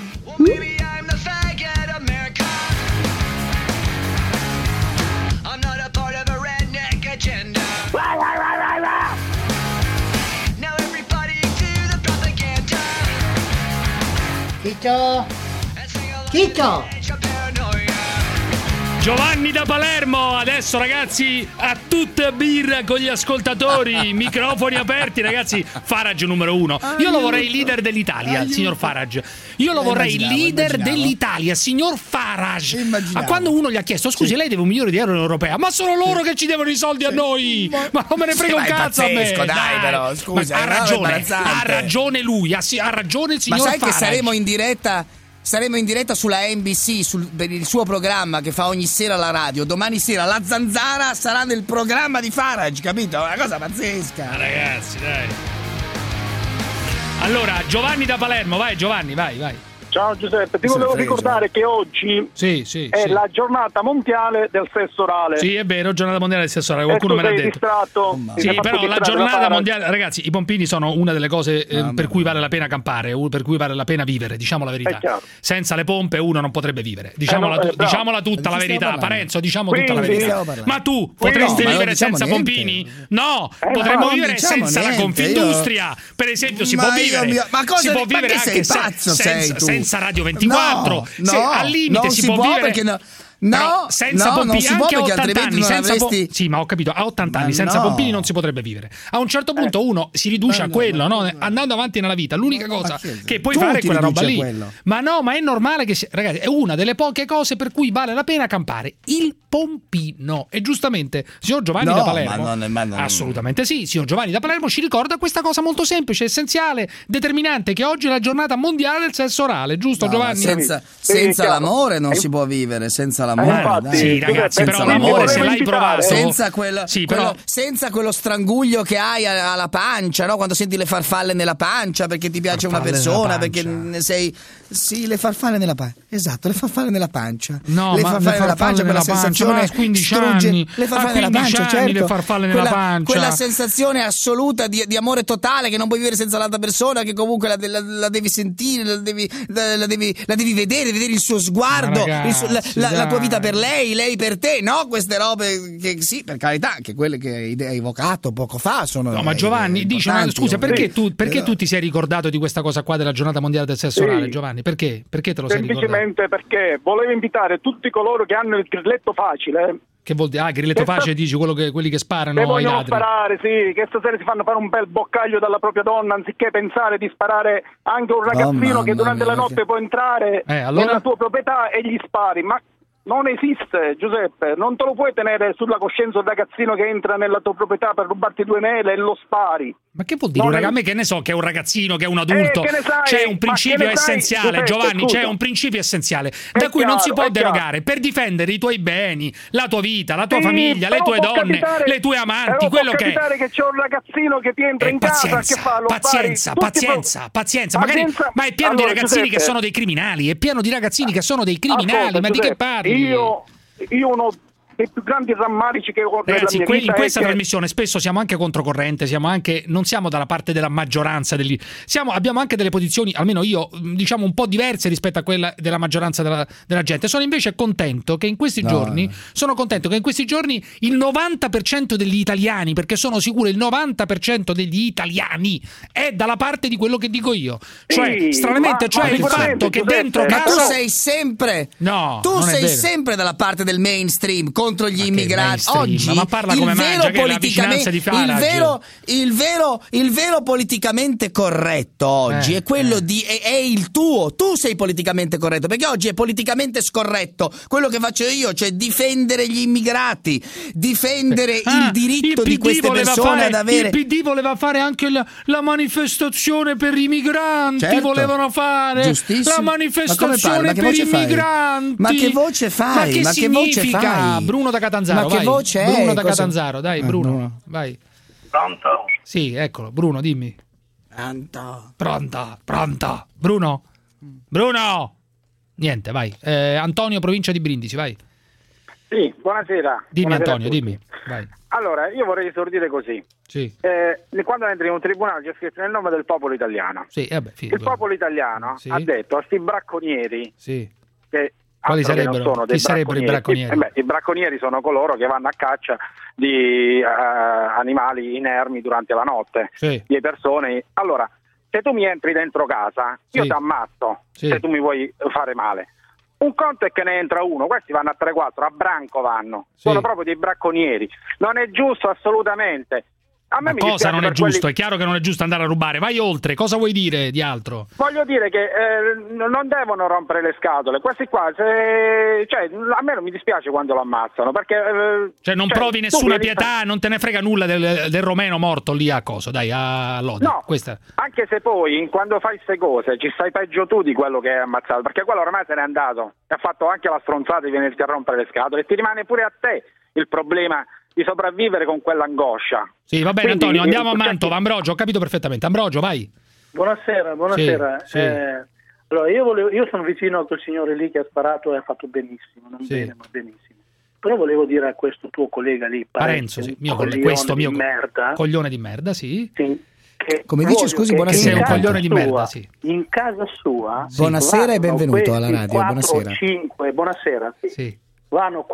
Chiccio! Giovanni da Palermo, adesso ragazzi a tutta birra con gli ascoltatori, microfoni aperti ragazzi. Farage numero 1. Io lo vorrei leader dell'Italia, signor Farage. Io lo vorrei leader dell'Italia, signor Farage. A quando uno gli ha chiesto scusi lei deve €1 milione in europea, ma sono loro che ci devono i soldi a noi, ma non me ne frega un cazzo a me. Dai però, scusa, ha ragione lui, ha ragione il signor Farage. Ma sai che saremo in diretta sulla NBC per il suo programma che fa ogni sera alla radio. Domani sera la Zanzara sarà nel programma di Farage, capito? È una cosa pazzesca. Ragazzi, dai. Allora, Giovanni da Palermo, vai Giovanni, vai. Ciao Giuseppe, ti volevo ricordare che oggi è la giornata mondiale del sesso orale. Sì, è vero, giornata mondiale del sesso orale, qualcuno me l'ha detto. Distratto, sì, però la giornata mondiale, ragazzi, i pompini sono una delle cose per cui vale la pena campare, per cui vale la pena vivere, diciamo la verità. Senza le pompe uno non potrebbe vivere. Diciamola tutta la verità, Parenzo, tutta la verità. Ma tu potresti vivere senza pompini? No, potremmo vivere senza la Confindustria. Per esempio si può vivere. Si può vivere anche senza Radio 24, al limite si può vivere perché senza pompini anche a 80 anni sì, ma ho capito, a 80 anni senza pompini non si potrebbe vivere. A un certo punto uno si riduce a quello, no? Andando avanti nella vita, l'unica cosa che puoi fare è quella roba lì. Ma è normale che ragazzi, è una delle poche cose per cui vale la pena campare, il pompino. E giustamente, signor Giovanni da Palermo, assolutamente sì, signor Giovanni da Palermo ci ricorda questa cosa molto semplice, essenziale, determinante, che oggi è la giornata mondiale del sesso orale, giusto Giovanni? Senza l'amore non si può vivere, senza l'amore. Sì, ragazzi, però l'amore se l'hai provato senza quello stranguglio che hai alla pancia, no? Quando senti le farfalle nella pancia perché ti piace una persona, perché ne sei le farfalle nella pancia. Esatto, le farfalle nella pancia. No, le farfalle nella pancia, quella sensazione a 15 anni, le farfalle nella pancia, certo. Le farfalle nella pancia. Quella sensazione assoluta di amore totale che non puoi vivere senza l'altra persona, che comunque la devi sentire, la devi vedere il suo sguardo, la tua vita per lei per te, no? Queste robe che sì, per carità, anche quelle che hai evocato poco fa sono. No, ma Giovanni dice, ma scusa, perché tu ti sei ricordato di questa cosa qua della giornata mondiale del sesso orale, Giovanni? Perché te lo sei ricordato? Semplicemente perché volevo invitare tutti coloro che hanno il grilletto facile. Che vuol dire? Grilletto facile, dici quelli che sparano ai ladri. Sparare, sì, che stasera si fanno fare un bel boccaglio dalla propria donna, anziché pensare di sparare anche un ragazzino che durante la notte può entrare nella tua proprietà e gli spari. Ma non esiste, Giuseppe, non te lo puoi tenere sulla coscienza un ragazzino che entra nella tua proprietà per rubarti 2 mele e lo spari. Ma che vuol dire? A me che ne so che è un ragazzino, che è un adulto. C'è un principio essenziale, Giovanni, c'è un principio essenziale da cui non si può derogare per difendere i tuoi beni, la tua vita, la tua famiglia, le tue donne, le tue amanti, quello che è. Che c'è un ragazzino che ti entra in casa, che fa lo pazienza, magari, ma è pieno di ragazzini che sono dei criminali, è pieno di ragazzini che sono dei criminali, ma di che parli? Io uno dei più grandi rammarici che ho ragazzi, nella mia vita in questa trasmissione spesso siamo anche controcorrente, non siamo dalla parte della maggioranza abbiamo anche delle posizioni, almeno io, diciamo un po' diverse rispetto a quella della maggioranza della gente. Sono invece contento che in questi giorni il 90% degli italiani, perché sono sicuro il 90% degli italiani è dalla parte di quello che dico io, cioè stranamente, il fatto che dentro casa tu sei sempre sempre dalla parte del mainstream contro gli immigrati. Oggi ma parla come mangia, che è la vicinanza di Farage. Il vero politicamente corretto oggi è quello è il tuo. Tu sei politicamente corretto, perché oggi è politicamente scorretto quello che faccio io, cioè difendere gli immigrati, difendere il diritto di queste persone ad avere. Il PD voleva fare anche la manifestazione per i migranti, volevano fare la manifestazione per i migranti. Ma che voce fai? Ma che significa? Bruno da Catanzaro, ma che vai. voce è? Bruno da Catanzaro, dai, Bruno, vai. Pronto? Sì, eccolo, Bruno, dimmi. Pronto. Bruno? Niente, vai. Antonio, provincia di Brindisi, vai. Sì, buonasera. Dimmi Antonio, dimmi, vai. Allora, io vorrei esordire così. Sì. Quando entri in un tribunale c'è scritto nel nome del popolo italiano. Sì, il popolo italiano ha detto a sti bracconieri che quali sarebbero? Chi sarebbero i bracconieri? I bracconieri sono coloro che vanno a caccia di animali inermi durante la notte, di persone. Allora, se tu mi entri dentro casa, io ti ammazzo se tu mi vuoi fare male. Un conto è che ne entra uno, questi vanno a 3-4, a branco vanno, sono proprio dei bracconieri. Non è giusto assolutamente. A me cosa non è giusto? È chiaro che non è giusto andare a rubare. Vai oltre, cosa vuoi dire di altro? Voglio dire che non devono rompere le scatole. Questi qua, a me non mi dispiace quando lo ammazzano, perché non provi nessuna pietà, non te ne frega nulla del romeno morto lì a coso, dai, a Lodi. No, anche se poi quando fai queste cose ci stai peggio tu di quello che hai ammazzato, perché quello ormai se n'è andato e ha fatto anche la stronzata di venirti a rompere le scatole, e ti rimane pure a te il problema di sopravvivere con quell'angoscia. Sì, va bene. Quindi, Antonio, andiamo a Mantova. Ambrogio, ho capito perfettamente. Ambrogio, vai. Buonasera. Sì. Allora, io sono vicino a quel signore lì che ha sparato e ha fatto benissimo, non bene, ma benissimo. Però volevo dire a questo tuo collega lì, Parenzo, coglione di merda, sì. Come dice, scusi, buonasera. Sei un coglione di merda, sì. In casa sua. Buonasera e benvenuto alla radio. 4-5, buonasera. Sì. Vanno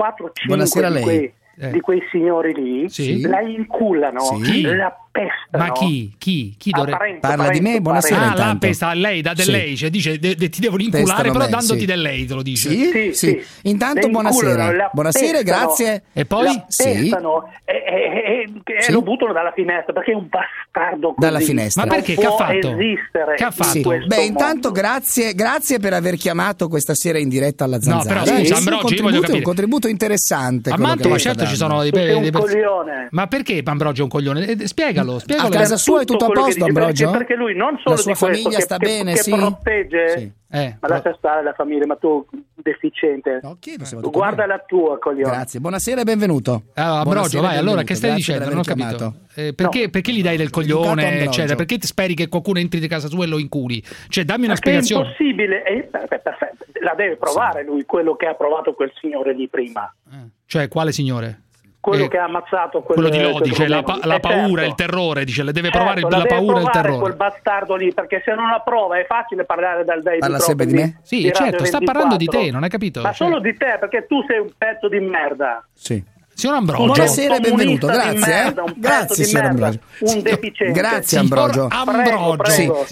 4-5 di quei signori lì, la inculano, la pestano. Ma chi dovrebbe... Parla di me, buonasera. La pesta a lei, da del lei, cioè dice ti devono inculare, però dandoti del lei, te lo dice. Sì. Intanto buonasera. Buonasera, grazie. E poi? La pestano e lo buttano dalla finestra, perché è un bastardo così. Dalla finestra. Ma perché? Che ha fatto? Esistere che ha fatto? Beh, intanto grazie per aver chiamato questa sera in diretta alla Zanzara. No, però scusa, Ambrogio, io voglio capire. Un contributo interessante. A Mantova certo ci sono un coglione. Ma perché Ambrogio è un coglione? Spiegalo. A casa sua è tutto a posto, Ambrogio? Perché lui non solo la sua famiglia sta bene, che protegge, ma lascia stare la famiglia, ma tu deficiente. No, chiedo se guarda la tua, coglione. Grazie, buonasera e benvenuto. Ambrogio, vai, allora che stai dicendo? Non ho capito. Perché gli dai del coglione, eccetera? Perché ti speri che qualcuno entri di casa sua e lo inculi? Cioè, dammi una spiegazione. È impossibile, perfetto. La deve provare lui, quello che ha provato quel signore lì prima. Cioè, quale signore? Quello che ha ammazzato quello di Lodi, cioè la paura, il terrore, dice, le deve provare la paura e il terrore. Quel bastardo lì, perché se non la prova è facile parlare Parla sempre di me? Sì, certo, sta parlando di te, non hai capito? Ma solo di te, perché tu sei un pezzo di merda. Sì. Signor Ambrogio. Buonasera e benvenuto, grazie. Grazie, signor Ambrogio. Un deficiente. Grazie, Ambrogio. Prego.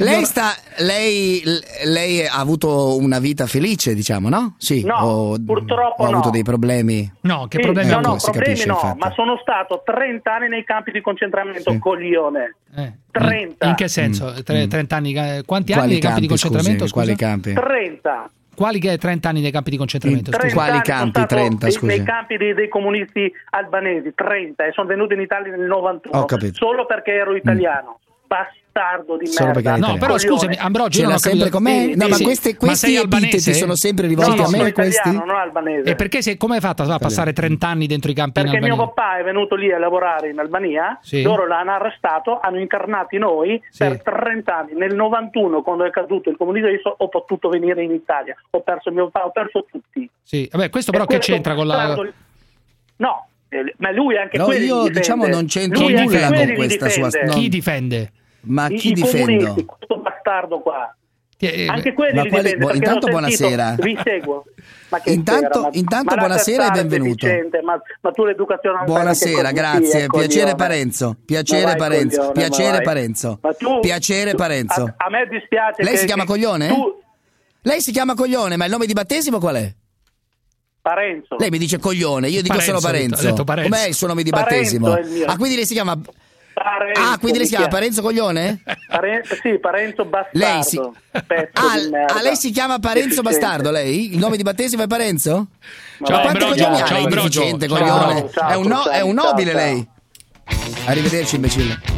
Lei ha avuto una vita felice, diciamo, no? Sì. No, purtroppo ha avuto dei problemi. No, che problemi? No, problemi no, ma sono stato 30 anni nei campi di concentramento, coglione. 30. In che senso? 30 anni? Quanti anni nei campi di concentramento? Quali campi? 30. Quali che 30 anni nei campi di concentramento? Quali campi? 30, scusi. Nei campi dei comunisti albanesi, 30, e sono venuti in Italia nel 91, solo perché ero italiano. Bastardo di merda. No, però scusami, Ambrogio, ce l'ha sempre con me? No, ma questi epiteti sono sempre rivolti a me, questi? Non albanese. E perché come hai fatto a passare 30 anni dentro i campi in Albania? Perché mio papà è venuto lì a lavorare in Albania, loro l'hanno arrestato, hanno internati noi per 30 anni. Nel 91, quando è caduto il comunismo, io ho potuto venire in Italia. Ho perso mio papà, ho perso tutti. Sì, vabbè, questo però che c'entra con la... No, ma lui anche quelli io diciamo non c'entro nulla con questa sua storia. Chi difende? Ma chi difendo? Questo bastardo qua. Anche quelli li difende. Intanto buonasera. Vi seguo. Ma intanto buonasera e benvenuto. Ma tu l'educazione. Buonasera, grazie. Piacere Parenzo. Piacere Parenzo. Piacere Parenzo. Piacere Parenzo. A me dispiace. Lei si chiama Coglione? Lei si chiama Coglione, ma il nome di battesimo qual è? Parenzo. Lei mi dice Coglione, io dico solo Parenzo. Com'è il suo nome di battesimo? Quindi lei si chiama... quindi lei si chiama Parenzo Coglione? Sì, Parenzo Bastardo. Lei si chiama Parenzo Bastardo, lei? Il nome di battesimo è Parenzo? Ma quanti coglioni ha lei, deficiente coglione? È un nobile lei. Arrivederci, imbecille.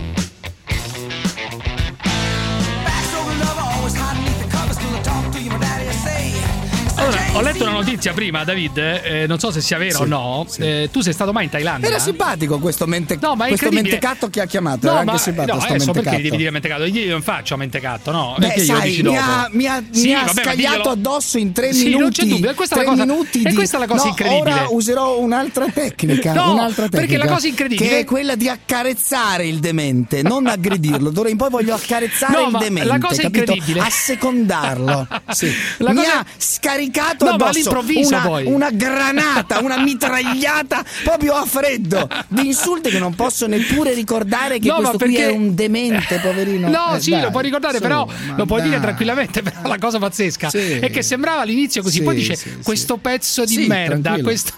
Ho letto una notizia prima, David, non so se sia vera o no. Tu sei stato mai in Thailandia? Era simpatico questo mentecatto che ha chiamato. Era anche simpatico. No, adesso perché devi dire mentecatto? Io non faccio mentecatto, no? Beh, sai, mi ha scagliato addosso in 3 minuti. Sì, non c'è dubbio. Questa è la cosa incredibile. Ora userò un'altra tecnica. Perché la cosa incredibile che è quella di accarezzare il demente, non aggredirlo. D'ora in poi voglio accarezzare il demente. La cosa incredibile, assecondarlo. Mi ha scaricato addosso poi. una granata, una mitragliata proprio a freddo di insulti che non posso neppure ricordare che questo qui è un demente, poverino. No, sì, lo puoi ricordare, però lo puoi dire tranquillamente. Però la cosa pazzesca è che sembrava all'inizio così, poi dice questo pezzo di merda, questo...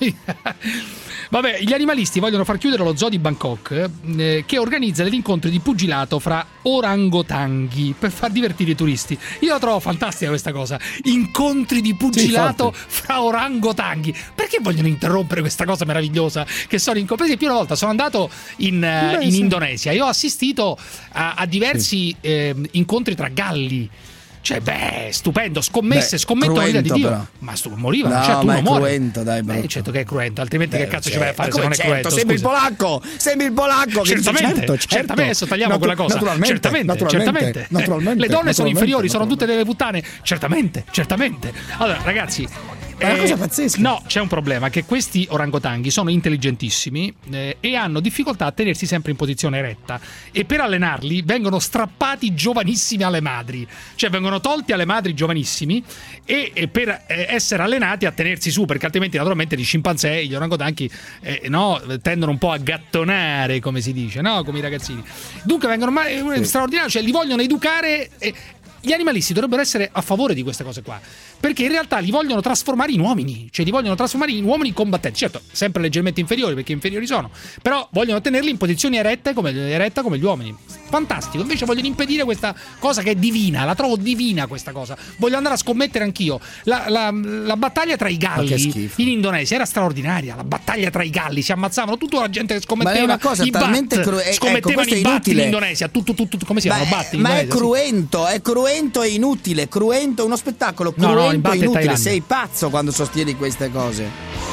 Vabbè, gli animalisti vogliono far chiudere lo zoo di Bangkok che organizza degli incontri di pugilato fra orangotanghi per far divertire i turisti. Io la trovo fantastica questa cosa. Incontri di pugilato fra orangotanghi. Perché vogliono interrompere questa cosa meravigliosa che sono in... Per esempio, una volta sono andato in Indonesia e ho assistito a diversi incontri tra galli. Cioè, stupendo, scommetto la vita di Dio. Però. Ma morivano, no, certo, ma uno muore. Cruento, dai, certo che è cruento, altrimenti che cazzo ci vai a fare se non è cruento? Sembri il polacco, Certamente, adesso tagliamo quella cosa. Certamente. Le donne sono inferiori, sono tutte delle puttane. Certamente. Allora, ragazzi, è una cosa pazzesca. No, c'è un problema, che questi orangotanghi sono intelligentissimi e hanno difficoltà a tenersi sempre in posizione eretta, e per allenarli vengono strappati giovanissimi alle madri, cioè vengono tolti alle madri giovanissimi e per essere allenati a tenersi su, perché altrimenti naturalmente gli scimpanzé, gli orangotanghi tendono un po' a gattonare, come si dice, no? Come i ragazzini. Dunque vengono straordinari, cioè li vogliono educare. Gli animalisti dovrebbero essere a favore di queste cose qua, perché in realtà li vogliono trasformare in uomini, cioè li vogliono trasformare in uomini combattenti, certo sempre leggermente inferiori, perché inferiori sono, però vogliono tenerli in posizioni eretta come gli uomini. Fantastico. Invece vogliono impedire questa cosa che è divina, la trovo divina questa cosa. Voglio andare a scommettere anch'io. La battaglia tra i galli in Indonesia era straordinaria, la battaglia tra i galli, si ammazzavano tutta la gente che scommetteva. Ma è una cosa talmente scommettevano i batti in Indonesia, tutto come si chiamano, batti in Indonesia, è cruento e inutile, uno spettacolo cruento e inutile. Sei pazzo quando sostieni queste cose.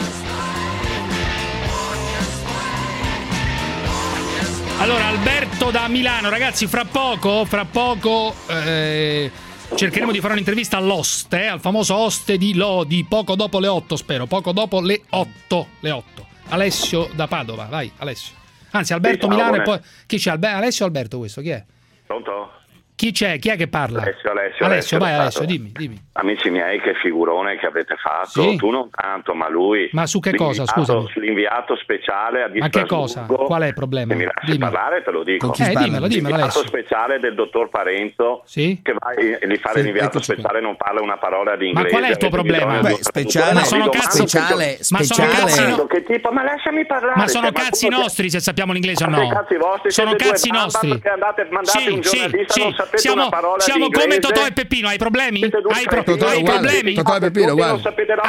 Allora, Alberto da Milano, ragazzi, fra poco cercheremo di fare un'intervista all'oste, al famoso oste di Lodi, poco dopo le 8, spero, poco dopo le 8. Alessio da Padova, vai Alessio. Anzi, Alberto Milano e poi chi c'è? Alessio o Alberto questo, chi è? Pronto? Chi c'è? Chi è che parla? Alessio, vai Alessio, dimmi. Amici miei, che figurone che avete fatto. Sì? Tu non tanto, ma lui. Ma su che cosa, scusami? Sull'inviato speciale a Ma che cosa? Qual è il problema? Se mi lasci parlare te lo dico. Dimmelo L'inviato speciale del dottor Parenzo, sì? Che vai a fare l'inviato speciale non parla una parola di inglese. Ma qual è il tuo problema? Speciale. Ma sono cazzi che tipo? Ma lasciami parlare. Ma sono cazzi nostri se sappiamo l'inglese o no? Sono cazzi nostri. Perché mandate un giornalista, non sapete una parola di inglese. Siamo come Totò e Peppino, hai problemi? Hai problemi? Totò e Peppino, guarda.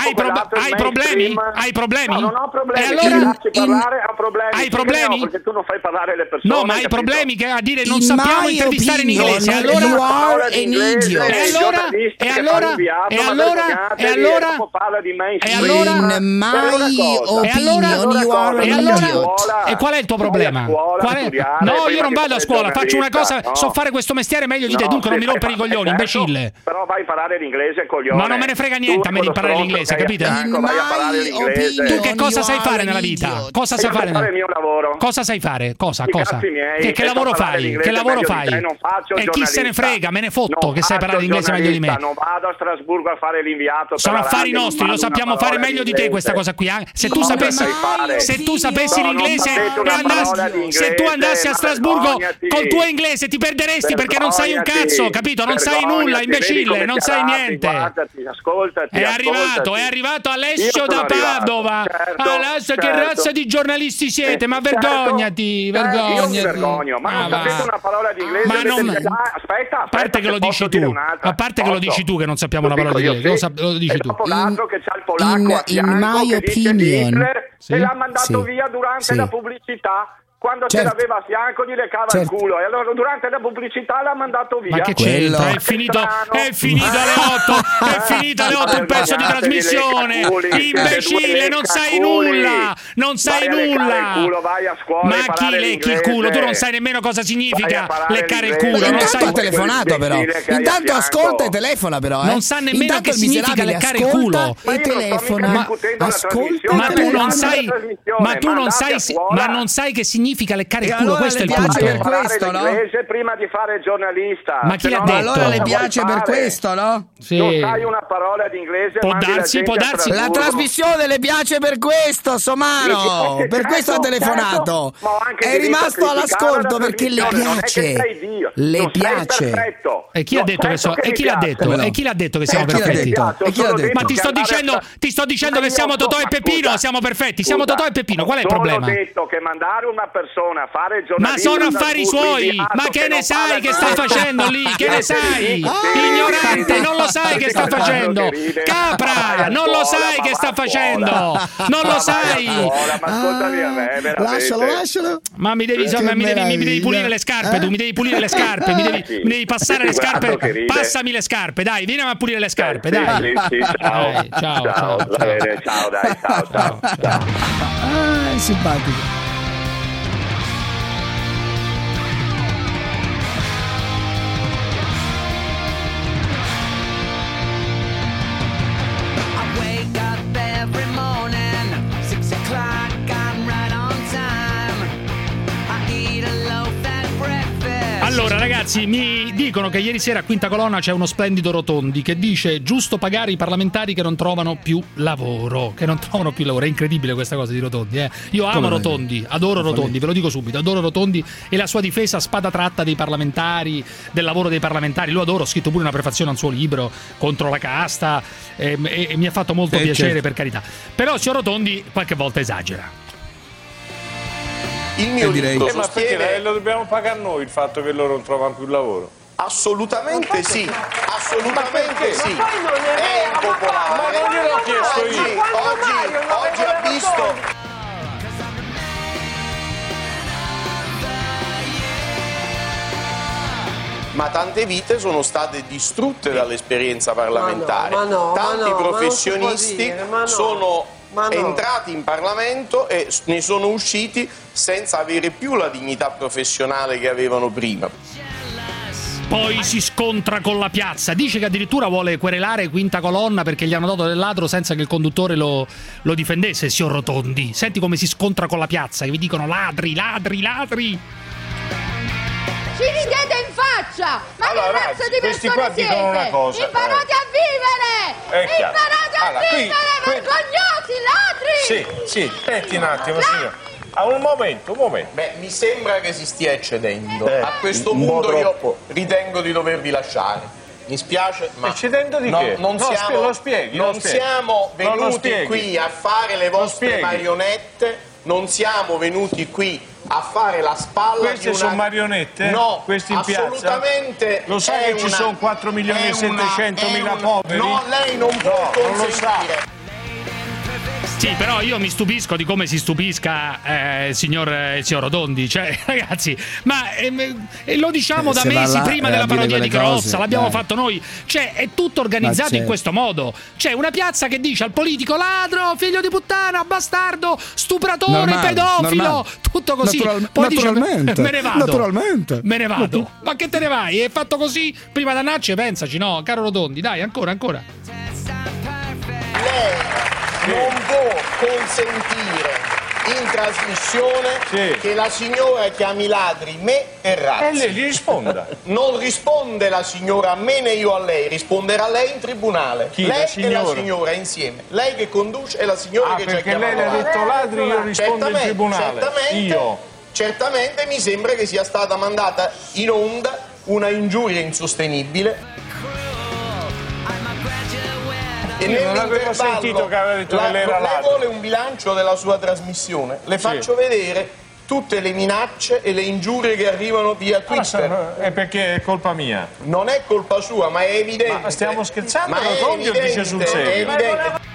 Hai problemi? No, non ho problemi. E allora hai problemi? Perché tu non fai parlare le persone. No, ma hai problemi che a dire non sappiamo intervistare in inglese. Allora you are an idiot. E qual è il tuo problema? No, io non vado a scuola, faccio una cosa, so fare questo mestiere meglio di te, dunque non mi rompere i coglioni, imbecille. Però vai a parlare l'inglese, coglione. Ma non me ne frega niente a me di imparare l'inglese, capite? Tu che cosa sai fare nella vita? Cosa sai fare? Il mio lavoro. Cosa sai fare? Cosa? Che lavoro fai? Che lavoro fai? E chi se ne frega? Me ne fotto che sai parlare l'inglese meglio di me. Non vado a Strasburgo a fare l'inviato. Sono affari nostri, lo sappiamo fare meglio di te questa cosa qui. Se tu sapessi l'inglese e se tu andassi a Strasburgo col tuo inglese ti perderesti perché non sai un cazzo, capito? Non sai nulla, imbecille, non sai niente. Ascoltati. È arrivato Alessio da Padova. Alessio, che razza di giornalisti siete? Ma vergognati. Io mi vergogno, ma non sapete una parola di inglese. Aspetta, a parte che lo dici tu, che non sappiamo una parola di inglese. Lo dici tu. Dopo l'altro che c'ha il polacco a fianco che dice Hitler e l'ha mandato via durante la pubblicità. Quando ce l'aveva a fianco gli recava il culo, e allora durante la pubblicità l'ha mandato via. Ma che c'entra? È finito alle 8 un pezzo di trasmissione. Imbecille, non sai nulla. Vai a scuola. Ma chi lecchi il culo? Tu non sai nemmeno cosa significa leccare il culo. Intanto ha telefonato però. Intanto ascolta e telefona però. Non sa nemmeno che significa leccare il culo. E telefona. Ma tu non sai che significa significa leccare il culo, allora questo è il piace punto. per questo, no? L'inglese prima di fare il giornalista. Ma chi l'ha detto? Allora le piace per questo, no? Sì. Non sai una parola di inglese, può darsi. La trasmissione le piace per questo, Somaro. Per questo ha telefonato. È rimasto all'ascolto perché le piace. Le piace. E chi ha detto che e chi l'ha detto? E chi l'ha detto che siamo perfetti? Ma ti sto dicendo che siamo Totò e Peppino, siamo perfetti. Siamo Totò e Peppino, qual è il problema? Ho detto che mandare una persona a fare il Ma giornalista. sono affari suoi. Ma che ne sai che sta facendo lì? Che ne sai? Ignorante, non lo sai che sta facendo. Capra, non lo sai che sta facendo. Non lo sai. Lascialo. Ma mi devi pulire le scarpe, tu mi devi pulire le scarpe, mi devi passare le scarpe. Passami le scarpe, dai, vieni a pulire le scarpe, dai. Ciao. Va bene, ciao, dai, ciao. È simpatico. Allora ragazzi, mi dicono che ieri sera a Quinta Colonna c'è uno splendido Rotondi che dice giusto pagare i parlamentari che non trovano più lavoro. È incredibile questa cosa di Rotondi, Io amo Rotondi, adoro Rotondi, ve lo dico subito, adoro Rotondi e la sua difesa a spada tratta dei parlamentari, del lavoro dei parlamentari. Lo adoro, ho scritto pure una prefazione a un suo libro contro la casta e mi ha fatto molto piacere, certo. Per carità. Però signor Rotondi qualche volta esagera. Il mio libro ma perché lo dobbiamo pagare noi il fatto che loro non trovano più lavoro? Assolutamente sì, assolutamente sì. È impopolare. Ma non gliel'ho chiesto io. Oggi ha visto. Ma tante vite sono state distrutte dall'esperienza parlamentare. Tanti professionisti sono entrati in Parlamento e ne sono usciti senza avere più la dignità professionale che avevano prima. Poi si scontra con la piazza, dice che addirittura vuole querelare Quinta Colonna perché gli hanno dato del ladro senza che il conduttore lo difendesse, signor Rotondi. Senti come si scontra con la piazza, che vi dicono ladri. Ci ridete in faccia! Ma allora, che razza di persone siete? Una cosa, imparate a vivere! Imparate a vivere, vergognosi ladri! Sì, aspetti un attimo, signor. Un momento. Beh, mi sembra che si stia eccedendo. A questo punto io ritengo di dovervi lasciare. Mi spiace, ma eccedendo di che? Non siamo venuti qui a fare le vostre marionette, non siamo venuti qui a fare la spalla. Queste sono marionette? No, questi in assolutamente piazza? Lo sai che ci sono 4.700.000 poveri? No, lei non può consentire. Sì, però io mi stupisco di come si stupisca il signor Rotondi, cioè ragazzi, ma lo diciamo da mesi prima della parodia di Crozza, l'abbiamo fatto noi, cioè è tutto organizzato in questo modo, c'è una piazza che dice al politico ladro, figlio di puttana, bastardo, stupratore, pedofilo, tutto così, poi dice me ne vado, ma che te ne vai? È fatto così prima da Nacce, pensaci, no, caro Rotondi, dai, ancora. Non può consentire in trasmissione che la signora chiami ladri me e Razzi. E lei gli risponda. Non risponde la signora a me né io a lei, risponderà lei in tribunale. Chi, lei e la signora insieme. Lei che conduce e la signora che ci ha chiamato. Perché lei le ha detto ladri, io rispondo in tribunale. Certamente mi sembra che sia stata mandata in onda una ingiuria insostenibile. E io non avevo sentito che aveva detto che lei era ladro. Lei vuole un bilancio della sua trasmissione, le faccio vedere tutte le minacce e le ingiurie che arrivano via Twitter. È perché è colpa mia? Non è colpa sua, ma è evidente. Ma stiamo scherzando? Rotondi dice sul serio? È evidente.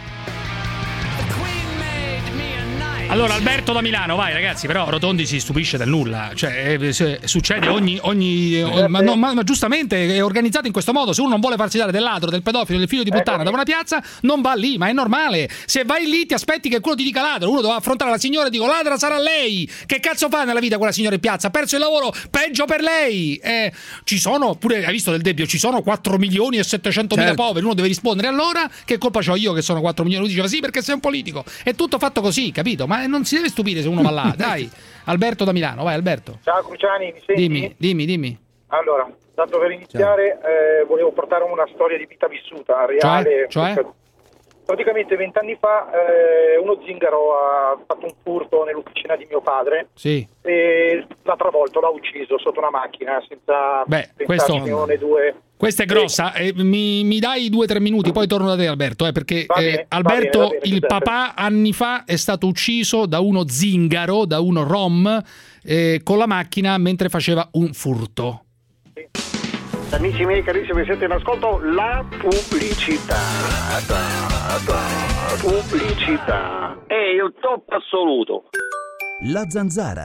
Allora Alberto da Milano, vai ragazzi, però Rotondi si stupisce del nulla, cioè succede ma giustamente è organizzato in questo modo. Se uno non vuole farsi dare del ladro, del pedofilo, del figlio di puttana da una piazza, non va lì, ma è normale. Se vai lì ti aspetti che quello ti dica ladro, uno deve affrontare la signora e dico ladra sarà lei. Che cazzo fa nella vita quella signora in piazza? Ha perso il lavoro, peggio per lei. Ci sono, pure hai visto del Debbio, ci sono 4.700.000 poveri, uno deve rispondere allora che colpa c'ho io che sono 4 milioni? Lui diceva sì perché sei un politico. È tutto fatto così, capito? Ma Ma non si deve stupire se uno va là. Dai, Alberto da Milano, vai Alberto. Ciao Cruciani, mi senti? Dimmi. Allora, tanto per iniziare, volevo portare una storia di vita vissuta, reale. Cioè? Praticamente 20 anni fa uno zingaro ha fatto un furto nell'officina di mio padre e l'ha travolto, l'ha ucciso sotto una macchina senza pensarci uno né due. Questa è grossa, mi dai 2-3 minuti, poi torno da te Alberto, perché Alberto, va bene, il papà anni fa è stato ucciso da uno zingaro, da uno rom, con la macchina mentre faceva un furto. Amici miei carissimi, siete in ascolto la pubblicità. Pubblicità è il top assoluto. La Zanzara.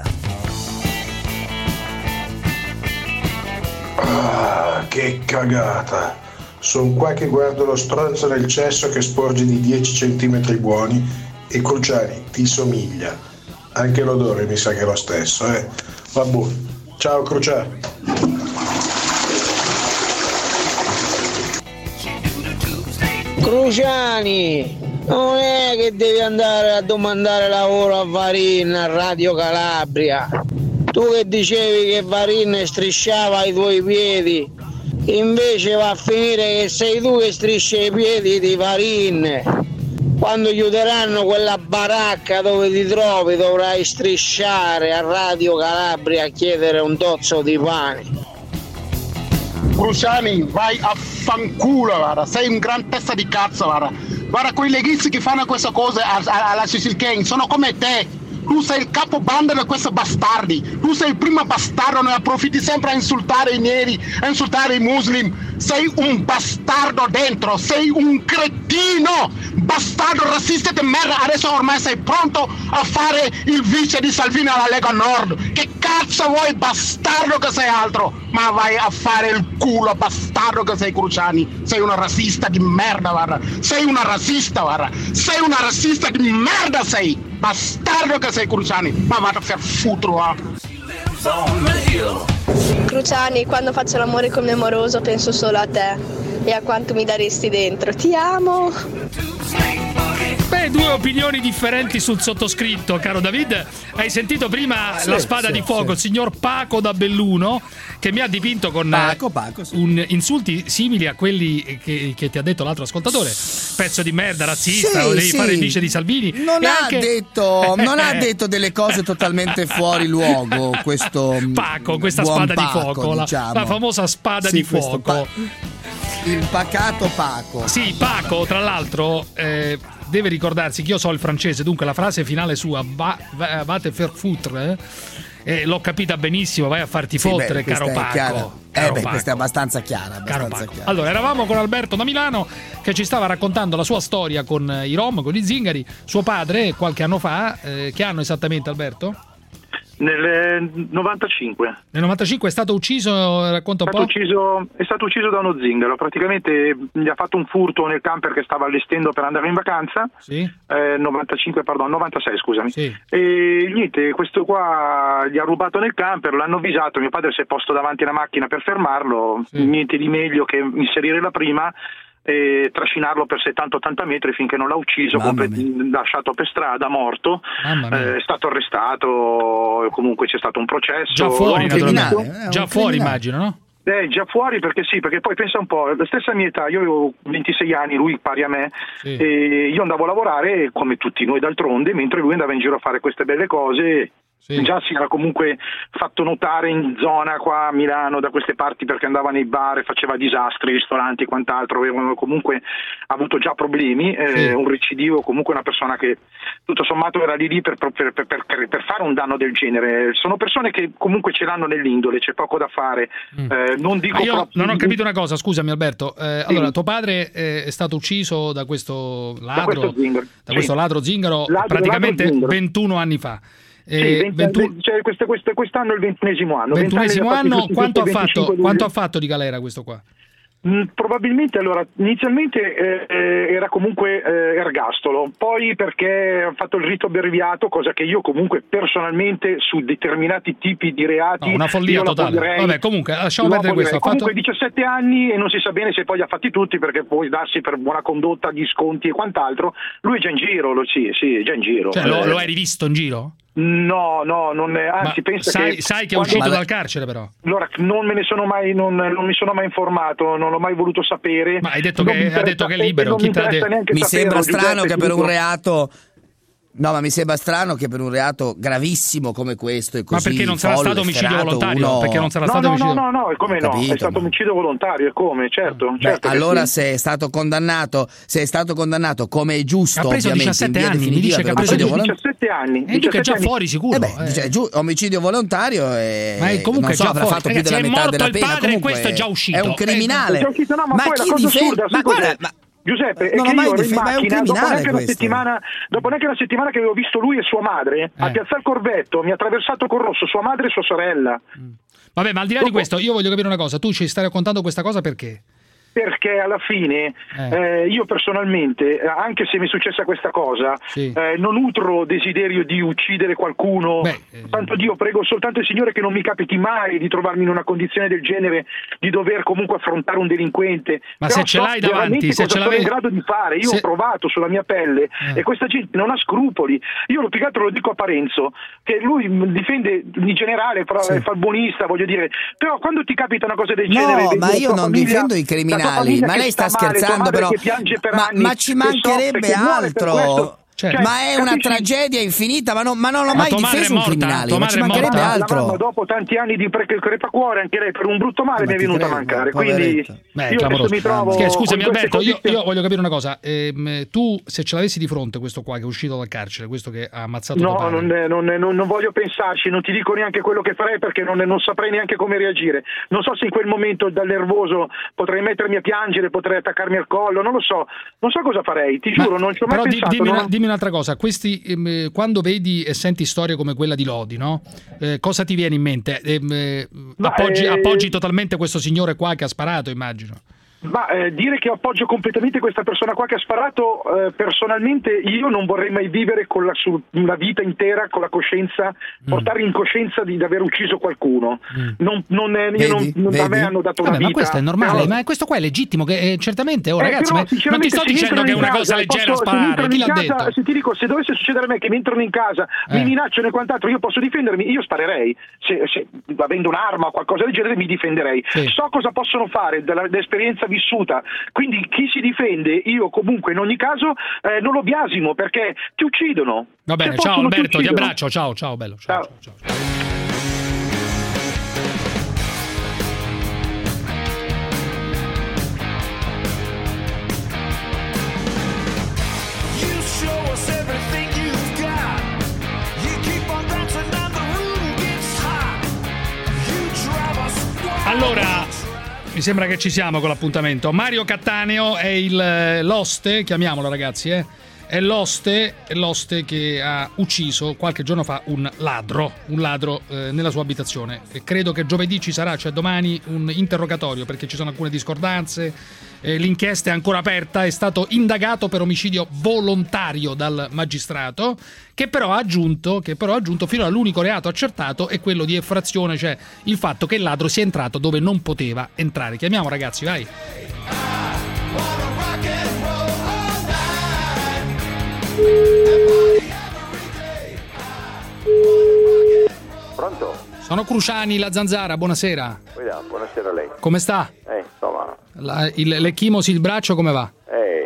Ah, che cagata. Sono qua che guardo lo stronzo nel cesso che sporge di 10 centimetri buoni e Cruciani ti somiglia. Anche l'odore mi sa che è lo stesso, Vabbè. Ciao Cruciani. Cruciani, non è che devi andare a domandare lavoro a Varin a Radio Calabria. Tu che dicevi che Varin strisciava i tuoi piedi, invece va a finire che sei tu che strisci i piedi di Varin. Quando chiuderanno quella baracca dove ti trovi dovrai strisciare a Radio Calabria a chiedere un tozzo di pane. Cruciani, vai a fanculo, guarda, sei un gran testa di cazzo, guarda quei leghisti che fanno queste cose alla Cecil Kane sono come te. Tu sei il capobanda di questi bastardi, tu sei il primo bastardo, ne approfitti sempre a insultare i neri, a insultare i muslim. Sei un bastardo dentro, sei un cretino, bastardo razzista di merda. Adesso ormai sei pronto a fare il vice di Salvini alla Lega Nord. Che cazzo vuoi, bastardo che sei altro? Ma vai a fare il culo, bastardo che sei, Cruciani. Sei una razzista di merda, guarda. Sei una razzista di merda, sei. Bastardo che sei, Cruciani. Ma vado a far futuro, Cruciani, quando faccio l'amore con mio amoroso penso solo a te e a quanto mi daresti dentro. Ti amo. Beh, due opinioni differenti sul sottoscritto, caro David. Hai sentito prima la spada di fuoco, il signor Paco da Belluno, che mi ha dipinto con insulti simili a quelli che ti ha detto l'altro ascoltatore. Pezzo di merda, razzista, devi fare il vice di Salvini. Non ha detto delle cose totalmente fuori luogo questo Paco, questa spada di fuoco, diciamo. la famosa spada di fuoco. Il pacato Paco. Sì, Paco, tra l'altro, deve ricordarsi che io so il francese, dunque la frase finale sua, va te faire foutre, l'ho capita benissimo, vai a farti fottere, caro Paco. Questa è abbastanza chiara. Chiara. Allora, eravamo con Alberto da Milano che ci stava raccontando la sua storia con i Rom, con i zingari. Suo padre, qualche anno fa, che anno esattamente, Alberto? Nel 95. Nel 95 è stato ucciso, racconta un po'? È stato ucciso da uno zingaro, praticamente gli ha fatto un furto nel camper che stava allestendo per andare in vacanza. Sì. 96, scusami. Sì. E niente, questo qua gli ha rubato nel camper, l'hanno avvisato, mio padre si è posto davanti alla macchina per fermarlo, niente di meglio che inserire la prima e trascinarlo per 70-80 metri finché non l'ha ucciso, lasciato per strada, morto. È stato arrestato, comunque c'è stato un processo. Già fuori, naturalmente. Già fuori, immagino, no? Già fuori, perché poi pensa un po', la stessa mia età, io avevo 26 anni, lui pari a me, e io andavo a lavorare come tutti noi d'altronde, mentre lui andava in giro a fare queste belle cose. Già si era comunque fatto notare in zona qua a Milano, da queste parti, perché andava nei bar e faceva disastri, ristoranti e quant'altro, avevano comunque avuto già problemi, un recidivo, comunque una persona che tutto sommato era lì per fare un danno del genere. Sono persone che comunque ce l'hanno nell'indole, c'è poco da fare. Non dico io non ho capito una cosa, scusami Alberto, allora tuo padre è stato ucciso da questo ladro, zingaro praticamente 21 anni fa. Quest'anno è il 21esimo anno. 21esimo anno, quanto ha fatto di galera questo qua? Probabilmente, allora, inizialmente era comunque ergastolo, poi perché ha fatto il rito abbreviato, cosa che io comunque personalmente su determinati tipi di reati... una follia totale. Vabbè, comunque, lasciamo perdere questo. Comunque 17 anni e non si sa bene se poi li ha fatti tutti, perché puoi darsi per buona condotta gli sconti e quant'altro. Lui è già in giro, sì, è già in giro. Cioè, lo hai rivisto in giro? No, non è, anzi, penso sai che è uscito dal carcere, però. Allora, non me ne sono mai, non mi sono mai informato, non l'ho mai voluto sapere. Ma hai detto che è libero. Mi sembra strano che per un reato. No, ma mi sembra strano che per un reato gravissimo come questo e così. Ma perché non sarà stato omicidio volontario? Perché non sarà stato omicidio? No, e come no? È stato omicidio volontario, e come? Certo. Allora, se è stato condannato come è giusto, ha preso ovviamente 17 anni, mi dice che ha preso 17 anni. E tu che è già fuori sicuro. Omicidio volontario ma è comunque già avrà fatto più della metà della pena. È morto il padre e questo è già uscito. È un criminale. Ma chi difende? Giuseppe, è che io ero in macchina dopo neanche una settimana che avevo visto lui e sua madre a Piazzale Corvetto, mi ha attraversato con rosso sua madre e sua sorella. Vabbè, ma al di là di questo, io voglio capire una cosa, tu ci stai raccontando questa cosa perché? Perché alla fine io personalmente, anche se mi è successa questa cosa, non nutro desiderio di uccidere qualcuno. Tanto Dio, prego soltanto il Signore che non mi capiti mai di trovarmi in una condizione del genere, di dover comunque affrontare un delinquente. Ma se ce l'hai davanti, se ce l'hai in grado di fare, io ho provato sulla mia pelle e questa gente non ha scrupoli. Io più che altro lo dico a Parenzo, che lui difende in generale, è buonista, voglio dire, però quando ti capita una cosa del genere... No, ma io non difendo i criminali. Ma lei sta scherzando, però. Ma ci mancherebbe altro. Ma è una tragedia infinita, ma non ho mai difeso un criminale, ma ci mancherebbe altro. Ma dopo tanti anni di crepacuore, anche lei per un brutto male mi è venuta a mancare. Quindi io adesso mi trovo. Scusami Alberto, io voglio capire una cosa. Tu, se ce l'avessi di fronte, questo qua che è uscito dal carcere, questo che ha ammazzato tuo padre. Non voglio pensarci, non ti dico neanche quello che farei, perché non saprei neanche come reagire. Non so se in quel momento dal nervoso potrei mettermi a piangere, potrei attaccarmi al collo, non lo so cosa farei, ti giuro, non ci ho mai pensato. Dimmi un'altra cosa, quando vedi e senti storie come quella di Lodi, no? Cosa ti viene in mente? Appoggi totalmente questo signore qua che ha sparato, immagino. Ma dire che appoggio completamente questa persona qua che ha sparato, personalmente io non vorrei mai vivere con una vita intera con la coscienza, portare in coscienza di aver ucciso qualcuno. A me hanno dato una vita. Ma questo è normale, ma questo qua è legittimo, che certamente, ragazzi, ma non ti sto dicendo che è una cosa leggera sparare, chi l'ha detto? Se ti dico, se dovesse succedere a me che mi entrano in casa, mi minacciano e quant'altro, io posso difendermi, io sparerei. Se avendo un'arma o qualcosa del genere mi difenderei. So cosa possono fare dall'esperienza vissuta, quindi chi si difende, io comunque in ogni caso non lo biasimo, perché ti uccidono. Va bene, ciao Alberto, ti abbraccio, ciao bello, ciao. Allora, mi sembra che ci siamo con l'appuntamento. Mario Cattaneo è l'oste, chiamiamolo ragazzi, è l'oste che ha ucciso qualche giorno fa un ladro nella sua abitazione. E credo che giovedì ci sarà, cioè domani, un interrogatorio, perché ci sono alcune discordanze. L'inchiesta è ancora aperta, è stato indagato per omicidio volontario dal magistrato, che però ha aggiunto finora l'unico reato accertato è quello di effrazione, cioè il fatto che il ladro sia entrato dove non poteva entrare. Chiamiamo ragazzi, vai. Pronto? Sono Cruciani, la Zanzara, buonasera. Buonasera a lei. Come sta? Insomma. L'echimosi, il braccio come va?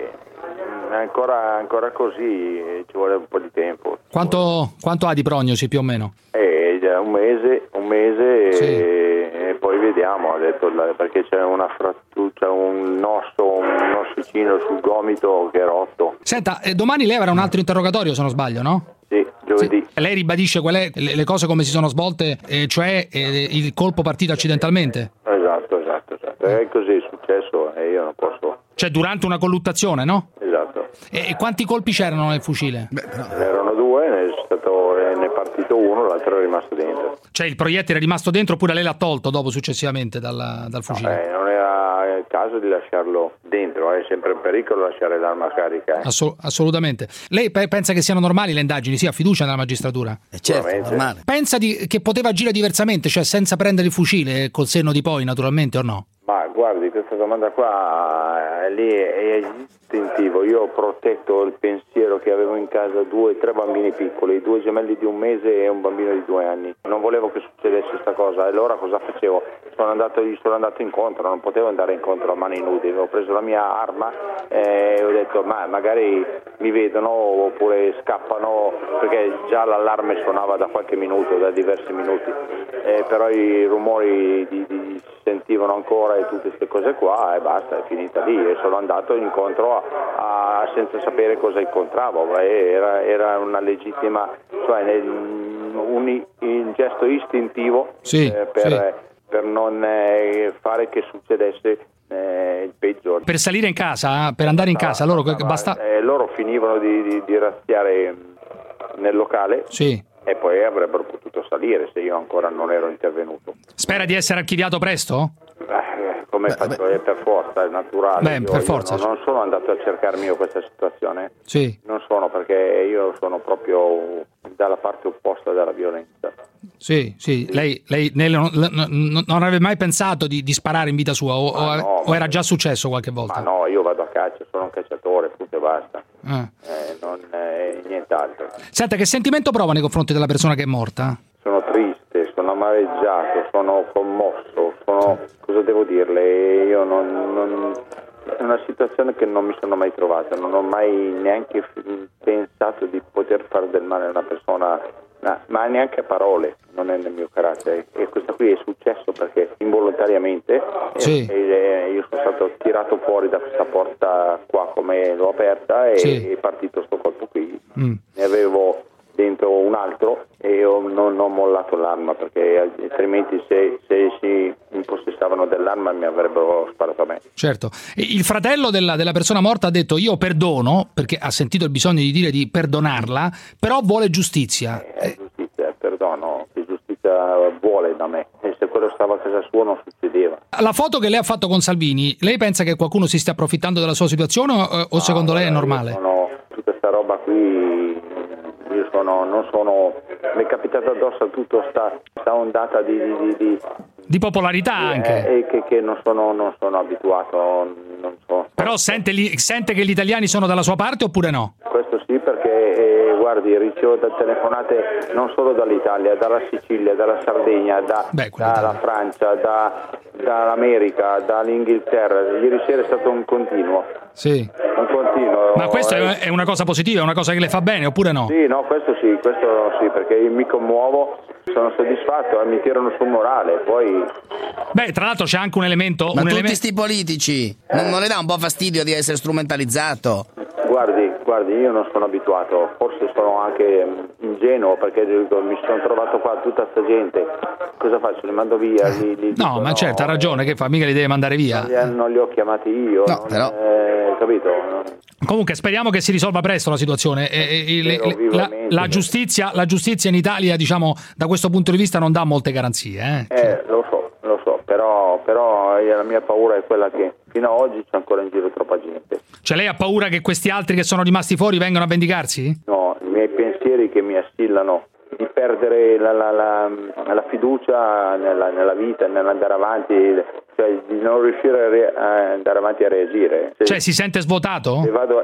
Ancora così, ci vuole un po' di tempo. Quanto ha di prognosi più o meno? Già un mese sì. E poi vediamo, ha detto, perché c'è una frattura, un ossicino sul gomito che è rotto. Senta, domani lei avrà un altro interrogatorio, se non sbaglio, no? Sì, giovedì. Sì. Lei ribadisce le cose come si sono svolte, cioè il colpo partito accidentalmente? Esatto. È così è successo e io non posso. Cioè durante una colluttazione, no? Esatto. E quanti colpi c'erano nel fucile? Erano due, ne è partito uno, l'altro è rimasto dentro. Cioè il proiettile è rimasto dentro oppure lei l'ha tolto dopo successivamente dal fucile? Non era caso di lasciarlo dentro, è sempre un pericolo lasciare l'arma carica. Assolutamente. Lei pensa che siano normali le indagini? Sì, ha fiducia nella magistratura? Certo, normale. Pensa che poteva agire diversamente, cioè senza prendere il fucile, col senno di poi naturalmente, o no? Ma guardi, questa domanda qua lì è istintivo. Io ho protetto il pensiero che avevo in casa 3 bambini piccoli, 2 gemelli di 1 mese e un bambino di 2 anni. Non volevo che succedesse questa cosa, e allora cosa facevo? Gli sono andato incontro, non potevo andare incontro a mani nude. Ho preso la mia arma e ho detto magari mi vedono oppure scappano, perché già l'allarme suonava da qualche minuto, da diversi minuti, però i rumori si sentivano ancora e tutte queste cose qua, e basta, è finita lì. E sono andato incontro senza sapere cosa incontravo, era una legittima, cioè un gesto istintivo per non fare che succedesse il peggio. Per salire in casa, per andare in casa, loro basta. Loro finivano di razziare nel locale. Sì. E poi avrebbero potuto salire se io ancora non ero intervenuto. Spera di essere archiviato presto? Come faccio? È per forza, è naturale. Per forza. Io non sono andato a cercarmi io questa situazione. Sì. Non sono, perché io sono proprio dalla parte opposta della violenza. Sì. Lei non aveva mai pensato di sparare in vita sua o era già successo qualche volta? Ma no, io vado a caccia, sono un cacciatore, punto e basta. Non nient'altro. Senta, che sentimento prova nei confronti della persona che è morta? Sono triste, sono amareggiato, sono commosso, cosa devo dirle? Io è una situazione che non mi sono mai trovato, non ho mai neanche pensato di poter fare del male a una persona, ma neanche a parole, non è nel mio carattere. E questo qui è successo perché involontariamente io sono stato tirato fuori da questa porta qua come l'ho aperta e è partito sto colpo qui. Ne avevo dentro un altro e io non ho mollato l'arma, perché altrimenti se si impossessavano dell'arma mi avrebbero sparato a me. Certo. Il fratello della persona morta ha detto: io perdono, perché ha sentito il bisogno di dire di perdonarla, però vuole giustizia. Giustizia, perdono, che giustizia vuole da me, e se quello stava a casa sua non succedeva. La foto che lei ha fatto con Salvini, lei pensa che qualcuno si stia approfittando della sua situazione o secondo lei è normale? Tutta sta roba qui, mi è capitato addosso a tutto sta ondata di popolarità anche. Che non sono abituato, non so. Però sente che gli italiani sono dalla sua parte oppure no? Questo sì, perché guardi, ricevo telefonate non solo dall'Italia, dalla Sicilia, dalla Sardegna, dalla Francia, dall'America, dall'Inghilterra. Ieri sera è stato un continuo. Sì. Un continuo. Ma questo è una cosa positiva, è una cosa che le fa bene oppure no? Sì, no, questo sì, perché mi commuovo, sono soddisfatto e mi tirano sul morale, poi... Beh, tra l'altro c'è anche un elemento... Ma tutti sti politici, non le dà un po' fastidio di essere strumentalizzato? Guardi, io non sono abituato, forse sono anche ingenuo, perché mi sono trovato qua tutta sta gente, cosa faccio? Li mando via? No, ma certo, ha ragione, che fa? Mica li deve mandare via. Non li ho chiamati io, però... capito? Comunque speriamo che si risolva presto la situazione. La giustizia in Italia, diciamo, da questo punto di vista non dà molte garanzie. Lo so, però la mia paura è quella che fino ad oggi c'è ancora in giro troppa gente. Cioè lei ha paura che questi altri che sono rimasti fuori vengano a vendicarsi? No, i miei pensieri che mi assillano di perdere la fiducia nella vita, nell'andare avanti, cioè di non riuscire a andare avanti a reagire. Cioè si sente svuotato? Se vado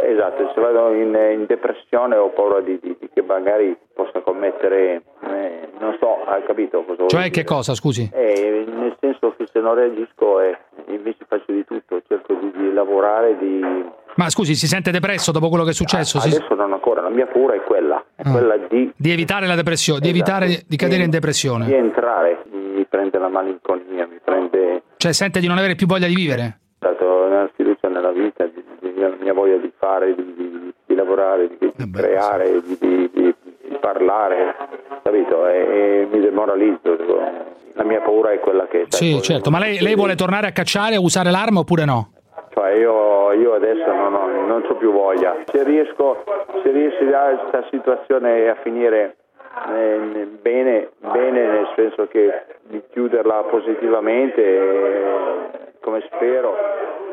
in depressione ho paura di che magari possa commettere, non so, hai capito cosa? Cioè che cosa, scusi? Nel senso che se non reagisco invece faccio di tutto, cerco di lavorare, Ma scusi, si sente depresso dopo quello che è successo? Adesso non ancora, la mia paura è quella di evitare la depressione, di evitare di cadere in depressione. Di entrare, mi prende la malinconia, Cioè sente di non avere più voglia di vivere? Una fiducia nella vita, la mia voglia di fare, di lavorare, di creare, di parlare, capito? E mi demoralizzo. La mia paura è quella che... Sì, certo, ma lei vuole tornare a cacciare, a usare l'arma oppure no? Cioè io adesso non c'ho più voglia. Se riesce questa situazione a finire bene, nel senso che di chiuderla positivamente, come spero,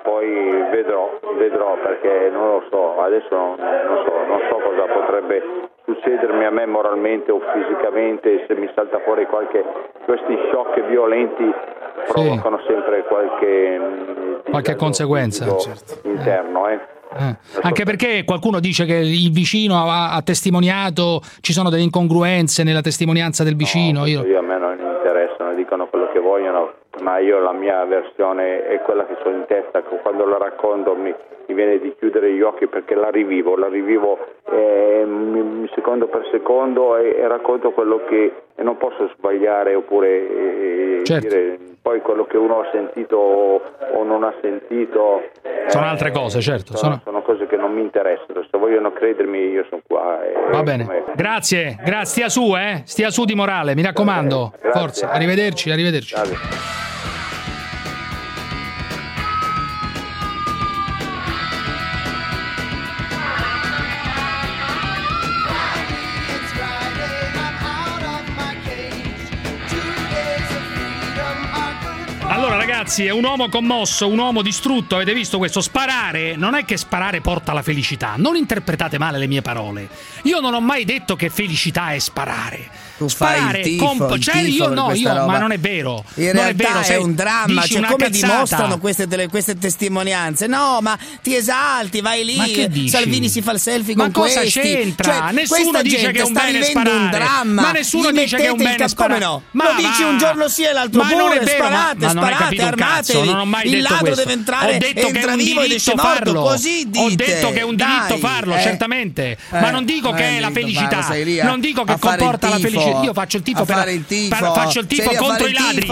poi vedrò perché non lo so, adesso non so cosa potrebbe succedermi a me moralmente o fisicamente, se mi salta fuori questi shock violenti provocano sempre qualche conseguenza interno, Anche perché qualcuno dice che il vicino ha testimoniato, ci sono delle incongruenze nella testimonianza del vicino. A me non interessano, dicono quello che vogliono, ma io la mia versione è quella che ho in testa, che quando la racconto mi viene di chiudere gli occhi perché la rivivo secondo per secondo e racconto quello che non posso sbagliare oppure dire poi quello che uno ha sentito o non ha sentito. Sono altre cose, certo. Sono cose che non mi interessano. Se vogliono credermi, io sono qua. Va bene. Grazie. Stia su di morale, mi raccomando. Forza. Arrivederci. Grazie. Allora ragazzi, è un uomo commosso, un uomo distrutto, avete visto questo? Sparare, non è che sparare porta alla felicità, non interpretate male le mie parole. Io non ho mai detto che felicità è sparare. Tu sparare, fai il tifo ma non è vero. In realtà è un dramma, cioè come dimostrano queste testimonianze. No, ma ti esalti, vai lì, ma che dici? Salvini si fa il selfie con questi. Ma cosa c'entra? Cioè, nessuno dice che è un bene sparare. Un dramma. Ma nessuno dice che è un bene sparare. Come no? Lo dici un giorno sì e l'altro pure, sparate, armatevi. Non ho mai il detto ladro questo. deve entrare, entra vivo ed esce morto, così dite. Ho detto che è un diritto farlo, certamente, ma non dico che è la felicità, non dico che comporta la felicità. Io faccio il tifo faccio il tifo contro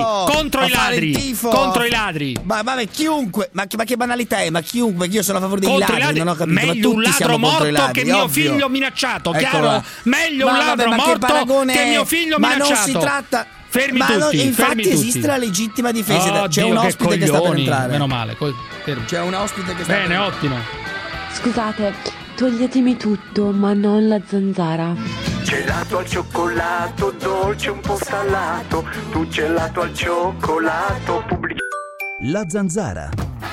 i ladri. Ma chiunque, ma che banalità è? Ma chiunque, io sono a favore dei ladri, non ho capito. Meglio un ladro morto che mio figlio minacciato, chiaro? Meglio un ladro morto che mio figlio minacciato. Ma non si tratta. Fermi tutti. Infatti esiste la legittima difesa. C'è un ospite che sta per entrare. Meno male. C'è un ospite che sta per entrare. Bene, ottimo. Scusate, toglietemi tutto, ma non la zanzara. Gelato al cioccolato, dolce un po' salato, tu gelato al cioccolato, La zanzara.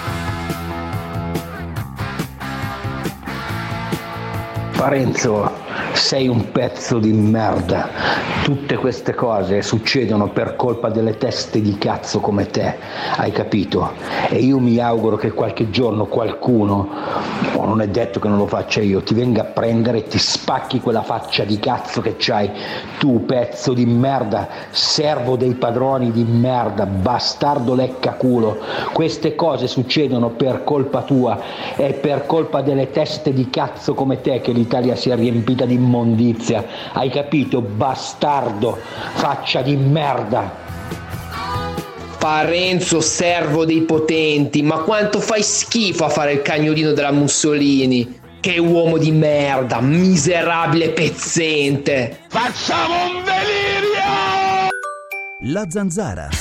Parenzo, sei un pezzo di merda. Tutte queste cose succedono per colpa delle teste di cazzo come te, hai capito? E io mi auguro che qualche giorno qualcuno, o non è detto che non lo faccia io, ti venga a prendere e ti spacchi quella faccia di cazzo che c'hai. Tu pezzo di merda, servo dei padroni di merda, bastardo leccaculo. Queste cose succedono per colpa tua e per colpa delle teste di cazzo come te che l'Italia si è riempita di immondizia, hai capito? Bastardo, faccia di merda. Parenzo, servo dei potenti, ma quanto fai schifo a fare il cagnolino della Mussolini. Che uomo di merda, miserabile pezzente. Facciamo un delirio! La zanzara.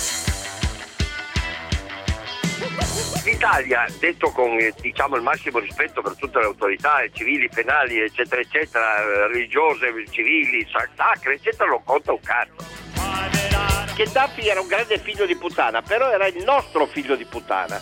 L'Italia, detto con diciamo il massimo rispetto per tutte le autorità civili, penali, eccetera, eccetera, religiose, civili, sacre, eccetera, non conta un cazzo. Gheddafi era un grande figlio di puttana, però era il nostro figlio di puttana.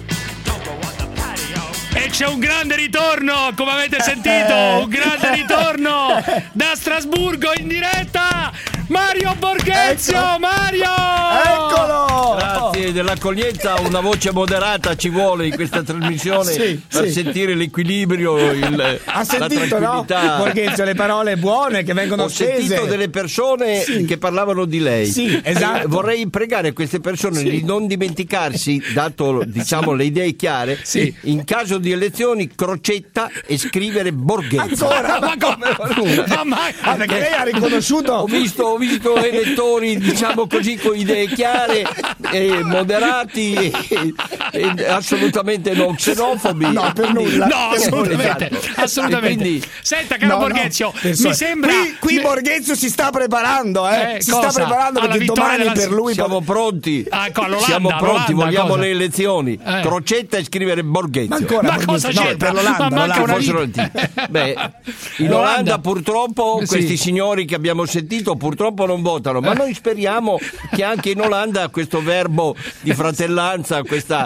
E c'è un grande ritorno, come avete sentito, un grande ritorno da Strasburgo in diretta. Mario Borghezio, ecco. Mario! Eccolo! Grazie dell'accoglienza, una voce moderata ci vuole in questa trasmissione per sentire l'equilibrio, ha sentito, la tranquillità. No? Borghezio, le parole buone che vengono Ho sentito delle persone che parlavano di lei. Sì, esatto. Vorrei pregare queste persone di non dimenticarsi, dato diciamo le idee chiare, in caso di elezioni Crocetta e scrivere Borghezio. Ancora? Ma come? Perché lei ha riconosciuto? Ho visto elettori, diciamo così, con idee chiare, moderati e assolutamente non xenofobi. No, per nulla. No, assolutamente. Assolutamente. Quindi, senta, caro Borghezio, mi sembra. Qui Borghezio si sta preparando, si sta preparando perché domani per lui. Siamo pronti. Siamo pronti, vogliamo le elezioni. Crocetta e scrivere Borghezio. Ma cosa c'è? Per l'Olanda. Beh, in Olanda purtroppo questi signori che abbiamo sentito purtroppo non votano, ma noi speriamo che anche in Olanda questo verbo di fratellanza, questa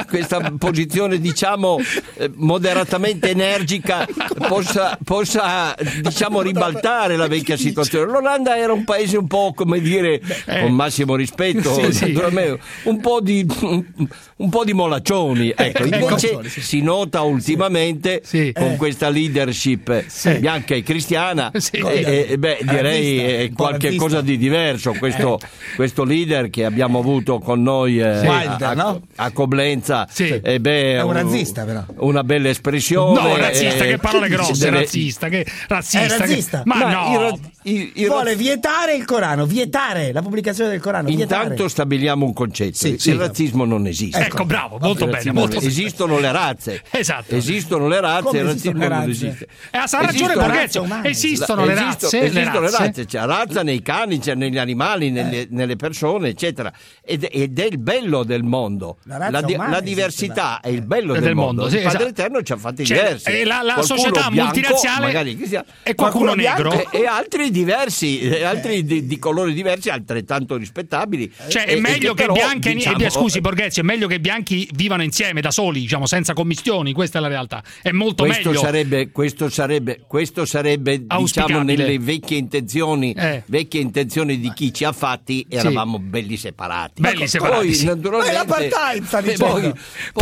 questa posizione, diciamo, moderatamente energica possa diciamo ribaltare la vecchia situazione. L'Olanda era un paese un po', come dire, con massimo rispetto, naturalmente, un po' di molaccioni, ecco. Invece si nota ultimamente con questa leadership bianca e cristiana, direi è qualche cosa di diverso questo leader che abbiamo avuto con noi a Coblenza. È un razzista, però. Una bella espressione. No, razzista, che parole grosse, razzista. È razzista. Ma no. Vuole vietare il Corano, vietare la pubblicazione del Corano. Intanto stabiliamo un concetto: il razzismo non esiste. Ecco, bravo, molto bene. Esistono le razze. Esatto. Esistono le razze, il razzismo non esiste. Ha ragione Borghezio. Esistono le razze. Esistono le razze, c'è razza nei cani, c'è negli animali, nelle persone, eccetera. Ed è il bello del mondo. La diversità è il bello del mondo. Il Padre Eterno ci ha fatti diversi. E la società multinaziale e qualcuno negro e altri diversi, altri di colori diversi, altrettanto rispettabili. Cioè è meglio che bianchi, scusi Borghezio, è meglio che bianchi vivano insieme da soli, diciamo, senza commistioni. Questa è la realtà. È molto meglio. Questo sarebbe diciamo, nelle vecchie intenzioni di chi ci ha fatti, eravamo belli separati. Poi naturalmente l'apartheid, sta dicendo.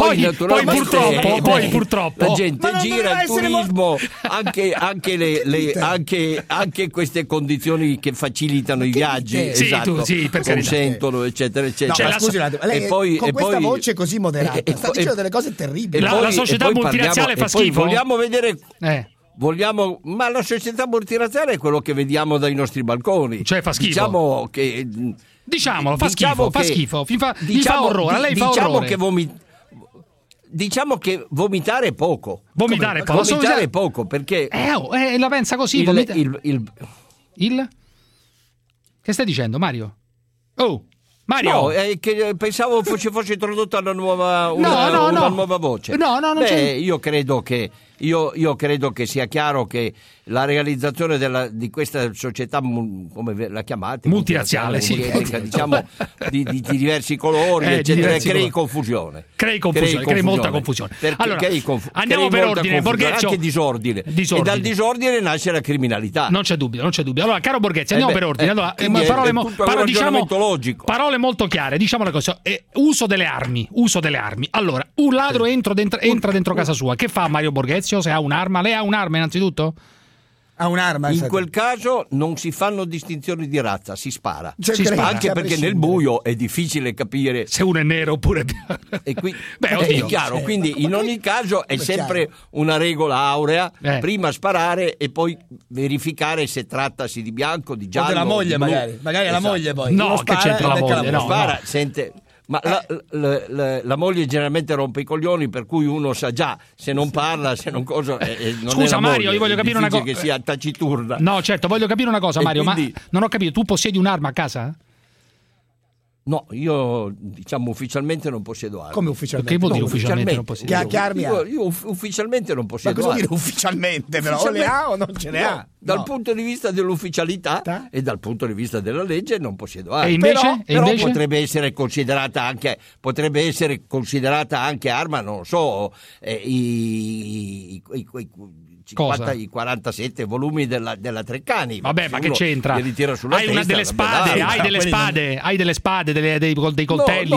Poi purtroppo la gente gira il turismo, anche queste condizioni che facilitano i viaggi, consentono, eccetera, eccetera. No, scusi, lei con questa voce così moderata sta dicendo delle cose terribili. La società multinaziale fa schifo. Vogliamo vedere. Ma la società multinaziale è quello che vediamo dai nostri balconi. Cioè fa schifo. Diciamolo, fa schifo. Gli fa orrore, a lei fa orrore. Diciamo che vomitare è poco. Vomitare è poco perché la pensa così. Il? Che stai dicendo, Mario? Oh, Mario! No, che pensavo fosse introdotta una nuova voce. No, non c'è. Io credo che sia chiaro che la realizzazione di questa società, come la chiamate? Multinaziale, diciamo di diversi colori, eccetera, crei confusione. Crei molta confusione. Allora, andiamo per ordine, Borghezio. Anche disordine. E dal disordine nasce la criminalità. Non c'è dubbio. Allora, caro Borghezio, andiamo per ordine. Allora, parole molto chiare, diciamo la cosa. Uso delle armi. Allora, un ladro entra dentro casa sua. Che fa Mario Borghezio se ha un'arma? Lei ha un'arma innanzitutto? Ha un'arma. In quel caso non si fanno distinzioni di razza, si spara. Anche perché nel buio è difficile capire se uno è nero oppure e è chiaro, quindi in ogni caso è sempre una regola aurea, prima sparare e poi verificare se trattasi di bianco, di giallo, o della moglie, magari la moglie poi. No, che c'entra la moglie? No, spara, sente. Ma la moglie generalmente rompe i coglioni, per cui uno sa già se non parla, se non cosa. Non Scusa Mario, moglie, io voglio capire una cosa. Che sia taciturna. No, certo, voglio capire una cosa, Mario. Quindi... Ma non ho capito, tu possiedi un'arma a casa? No, io diciamo ufficialmente non possiedo armi. Come ufficialmente? Che vuol dire ufficialmente non possiedi? Che armi ha? Io ufficialmente non possiedo armi. Ma cosa vuol dire ufficialmente? Però o le ha o non ce ne ha? Dal punto di vista dell'ufficialità e dal punto di vista della legge non possiedo armi. E invece? Però potrebbe essere considerata anche arma, non lo so, i 47 volumi della Treccani. Vabbè, ma che c'entra? Hai delle spade, dei coltelli.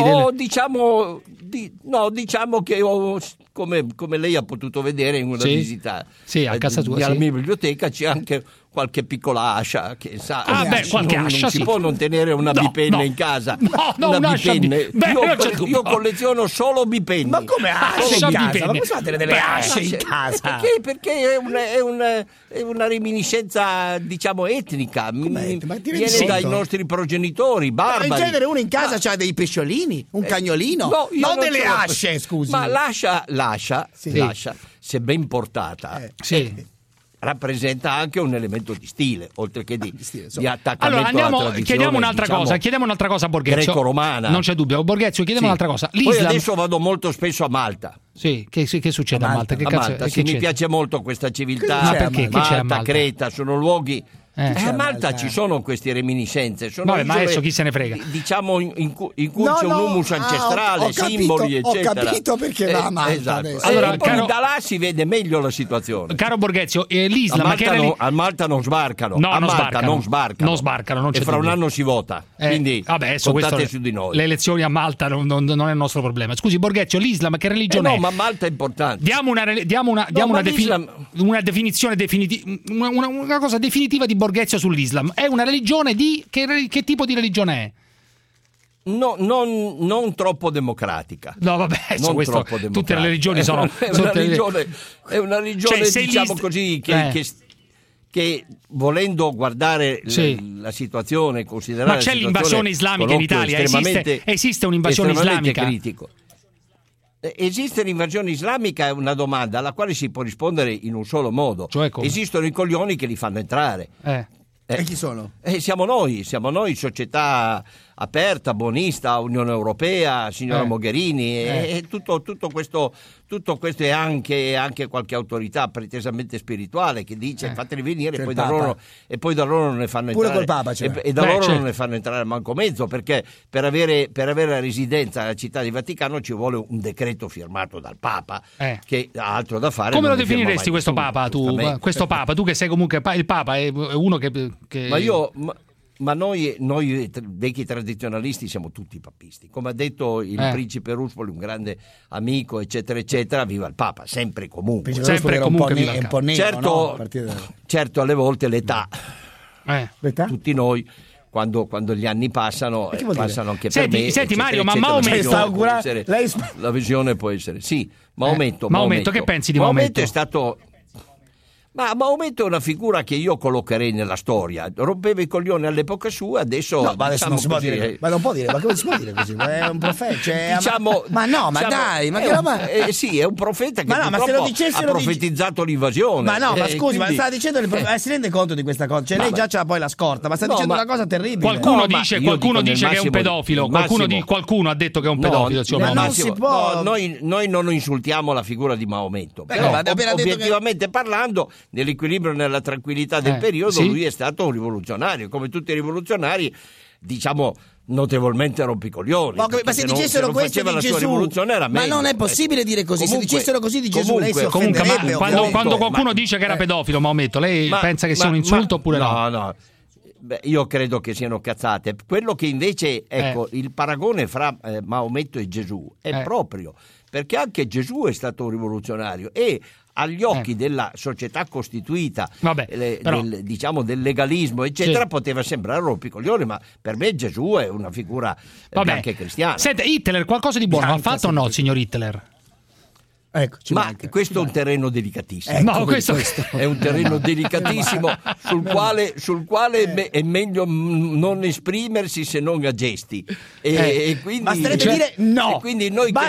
Diciamo che come lei ha potuto vedere in una visita a casa tua, alla mia biblioteca, c'è anche qualche piccola ascia che qualche ascia, non si può non tenere una bipenne in casa. Una bipenne. Io colleziono solo bipenne. Ma come asce in casa? Ma come fate delle asce in casa? Perché è una reminiscenza, diciamo, etnica. Viene dai nostri progenitori barbari. Ma in genere uno in casa c'ha dei pesciolini, un cagnolino, non delle asce, scusi. Ma l'ascia, se ben portata, rappresenta anche un elemento di stile, oltre che di attaccamento alla tradizione. Chiediamo un'altra cosa a Borghezio. Greco-romana. Non c'è dubbio, Borghezio, chiediamo un'altra cosa. Poi adesso vado molto spesso a Malta. Sì, che succede a Malta? Mi piace molto questa civiltà. Perché? Malta, Creta, sono luoghi A Malta ci sono queste reminiscenze. Sono ma adesso chi se ne frega. Diciamo in cui c'è un humus ancestrale, simboli, eccetera. Ho capito perché va a Malta. Esatto. Allora, da là si vede meglio la situazione. Caro Borghezio, l'Islam a Malta non sbarcano. No, a non Malta sbarcano. Non sbarcano, non c'è e fra dubbio. un anno si vota. Quindi contate su di noi. Le elezioni a Malta non è il nostro problema. Scusi Borghezio, l'Islam che religione è? No, ma Malta è importante. Diamo una definizione definitiva, una cosa definitiva di Borghezio sull'Islam. È una religione che tipo di religione è? No, non troppo democratica. No, vabbè, questo, tutte le religioni sono. È una religione, cioè, diciamo così, che volendo guardare la situazione, considerare. Ma c'è l'invasione islamica in Italia? Esiste un'invasione islamica? Critico. Esiste l'invasione islamica? È una domanda alla quale si può rispondere in un solo modo. Cioè, esistono i coglioni che li fanno entrare. E chi sono? Siamo noi, società aperta, buonista, Unione Europea, signora Mogherini, e tutto questo è anche qualche autorità pretesamente spirituale che dice fateli venire, e poi da loro non ne fanno entrare. Pure col Papa non ne fanno entrare manco mezzo, perché per avere la residenza nella città di Vaticano ci vuole un decreto firmato dal Papa che ha altro da fare. Come lo definiresti questo Papa tu? Questo Papa, tu che sei comunque il Papa è uno che... Ma noi vecchi tradizionalisti siamo tutti papisti. Come ha detto il principe Ruspoli, un grande amico, eccetera, eccetera, viva il Papa, sempre e comunque. Sempre comunque è un po' nero, certo, alle volte l'età. Tutti noi, quando gli anni passano anche per me. Senti Mario, ma Maometto... La visione può essere... Sì, Maometto, che pensi di Maometto? È stato... Ma Maometto è una figura che io collocherei nella storia. Rompeva i coglioni all'epoca sua, adesso... No, ma adesso non si può dire. Ma non può dire, ma come si può dire così? È un profeta. Ma dai, ma che roba... sì, è un profeta che ha profetizzato l'invasione. Ma no, ma scusi, ma stava dicendo... si rende conto di questa cosa? Cioè lei già c'ha poi la scorta, ma sta dicendo una cosa terribile. Qualcuno dice che è un pedofilo. Qualcuno ha detto che è un pedofilo. Non si può... Noi non insultiamo la figura di Maometto. Però, obiettivamente parlando... Nell'equilibrio e nella tranquillità del periodo lui è stato un rivoluzionario, come tutti i rivoluzionari, diciamo notevolmente rompicoglioni. Ma se dicessero questo di Gesù, ma non è possibile dire così. Se dicessero così di Gesù, lei si offenderebbe. Quando qualcuno dice che era pedofilo, Maometto, lei pensa che sia un insulto oppure no? No. Io credo che siano cazzate. Quello che invece, il paragone fra Maometto e Gesù è proprio perché anche Gesù è stato un rivoluzionario e agli occhi della società costituita, del legalismo, eccetera, poteva sembrare rompicoglione, ma per me Gesù è una figura anche cristiana. Senta, Hitler qualcosa di buono ha fatto o no, signor Hitler? Questo è un terreno delicatissimo. Questo è un terreno delicatissimo sul quale è meglio non esprimersi se non a gesti. E quindi, basterebbe dire no. E quindi noi che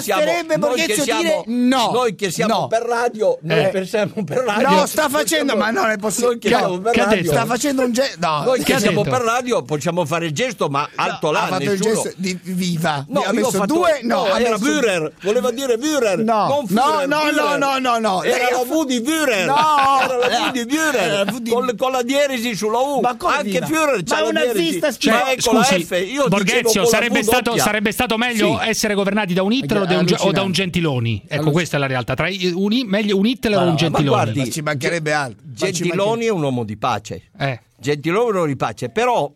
siamo per radio, no, sta facendo, ma non è possibile. Sta facendo un gesto. Noi che siamo per radio possiamo fare il gesto, ma alto là. Ha fatto il gesto di viva. No, ha messo due. No, era Führer. Voleva dire Führer. No. No. Era la V di Führer. Era la V di Führer. Con la dieresi sulla U. Ma anche Führer c'ha la dieresi. Scusi, Borghezio, sarebbe stato meglio essere governati da un Hitler o da un Gentiloni? Ecco, questa è la realtà. Meglio un Hitler o un Gentiloni? Ma ci mancherebbe altro. Gentiloni è un uomo di pace. Gentiloni è un uomo di pace, però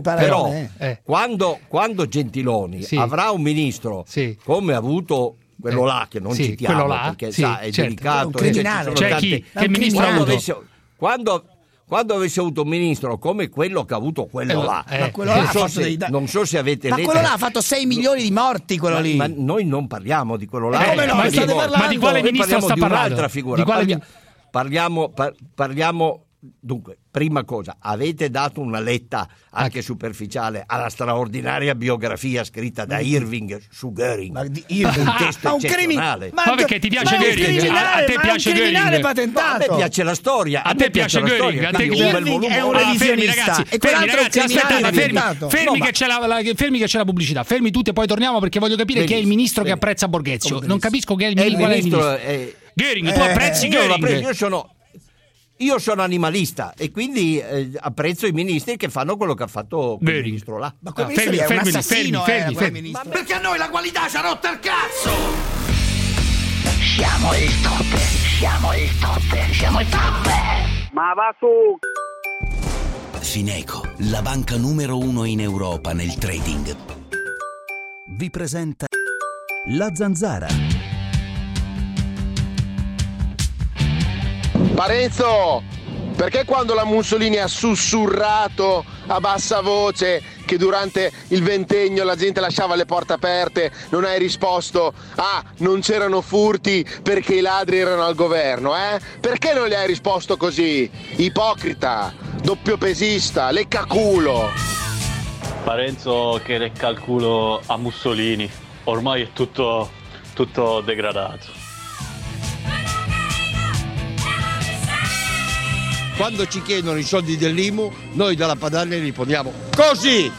quando Gentiloni avrà un ministro come ha avuto quello là che non citiamo perché è delicato, che ministro ha avuto? Quando avesse avuto un ministro come quello che ha avuto quello là, non so se avete letto, ma quello là ha fatto 6 milioni di morti, quello lì. Ma noi non parliamo di quello là. Ma di quale ministro sta parlando? Un'altra figura. Parliamo. Dunque, prima cosa, avete dato una letta anche superficiale alla straordinaria biografia scritta da Irving su Göring. Un testo eccezionale. Ma perché ti piace Göring? A te piace Göring? A me piace la storia. A te piace Göring? Irving è un revisionista. Fermi che c'è la pubblicità. Fermi tutti e poi torniamo perché voglio capire chi è il ministro che apprezza Borghezio. Non capisco qual è il ministro. Göring, tu apprezzi Göring? Io sono... io sono animalista e quindi apprezzo i ministri che fanno quello che ha fatto quel ministro là. Ma quel ministro è un assassino, fermi. Ma perché a noi la qualità ci ha rotto il cazzo? Siamo il top. Ma va su! Fineco, la banca numero 1 in Europa nel trading, vi presenta La Zanzara. Parenzo, perché quando la Mussolini ha sussurrato a bassa voce che durante il ventennio la gente lasciava le porte aperte, non hai risposto non c'erano furti perché i ladri erano al governo, Perché non le hai risposto così? Ipocrita, doppiopesista, leccaculo. Parenzo che lecca il culo a Mussolini, ormai è tutto degradato. Quando ci chiedono i soldi dell'IMU, noi dalla Padania rispondiamo così.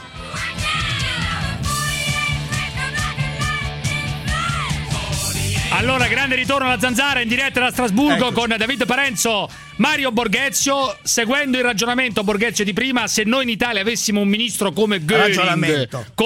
Allora, grande ritorno alla Zanzara in diretta da Strasburgo con David Parenzo, Mario Borghezio. Seguendo il ragionamento Borghezio di prima, se noi in Italia avessimo un ministro come Göring,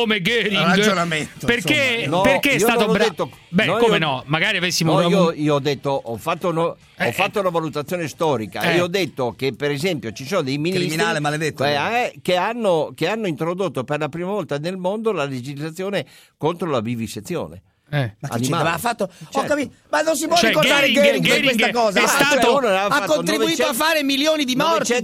perché è stato bravo? Beh, come no? Magari avessimo io ho detto, ho fatto una valutazione storica e ho detto che per esempio ci sono dei ministri criminale maledetto che hanno introdotto per la prima volta nel mondo la legislazione contro la vivisezione. Ma che c'era? Fatto? Certo. Ma non si può ricordare Göring per questa cosa. Ha contribuito a fare milioni di morti,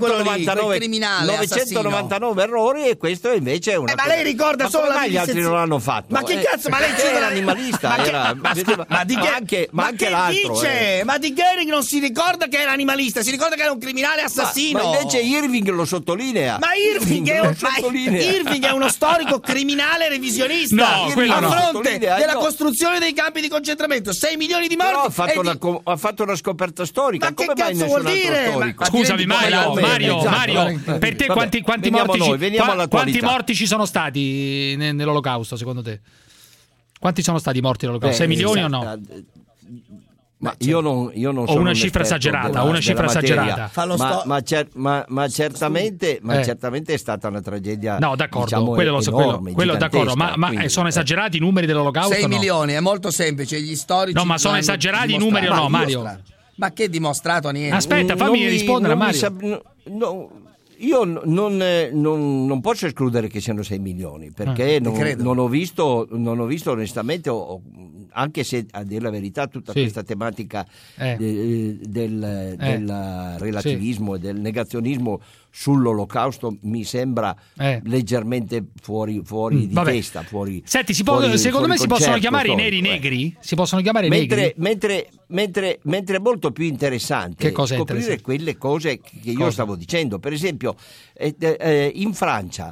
999 errori, e questo invece è una ma lei ricorda solo la gli altri non l'hanno fatto. Ma che cazzo? Ma lei era animalista, ma anche l'altro. Ma di Göring non si ricorda che era animalista, si ricorda che era un criminale assassino. Ma invece Irving lo sottolinea. Ma Irving è uno storico criminale revisionista a fronte della costruzione dei campi di concentramento, 6 milioni di morti. Però ha fatto una scoperta storica. Ma come che cazzo vuol dire? Scusami Mario, per te quanti morti ci sono stati nell'Olocausto, secondo te? Quanti sono stati morti nell'Olocausto? 6 milioni o no? Ma io non sono una cifra esagerata, ma certamente è stata una tragedia. No, d'accordo, diciamo, quello lo so, quello d'accordo, ma quindi, sono esagerati i numeri dell'Olocausto? 6 milioni, è molto semplice, gli storici. No, ma sono esagerati i numeri o no, Mario? Ma che dimostrato niente? Aspetta, fammi rispondere a Mario. Io non posso escludere che siano 6 milioni, perché non ho visto onestamente, anche se a dire la verità tutta questa tematica del relativismo e del negazionismo sull'Olocausto mi sembra leggermente fuori di testa. Senti, secondo me si possono chiamare i neri negri? Si possono chiamare negri? Mentre è molto più interessante scoprire quelle cose che io stavo dicendo. Per esempio, in Francia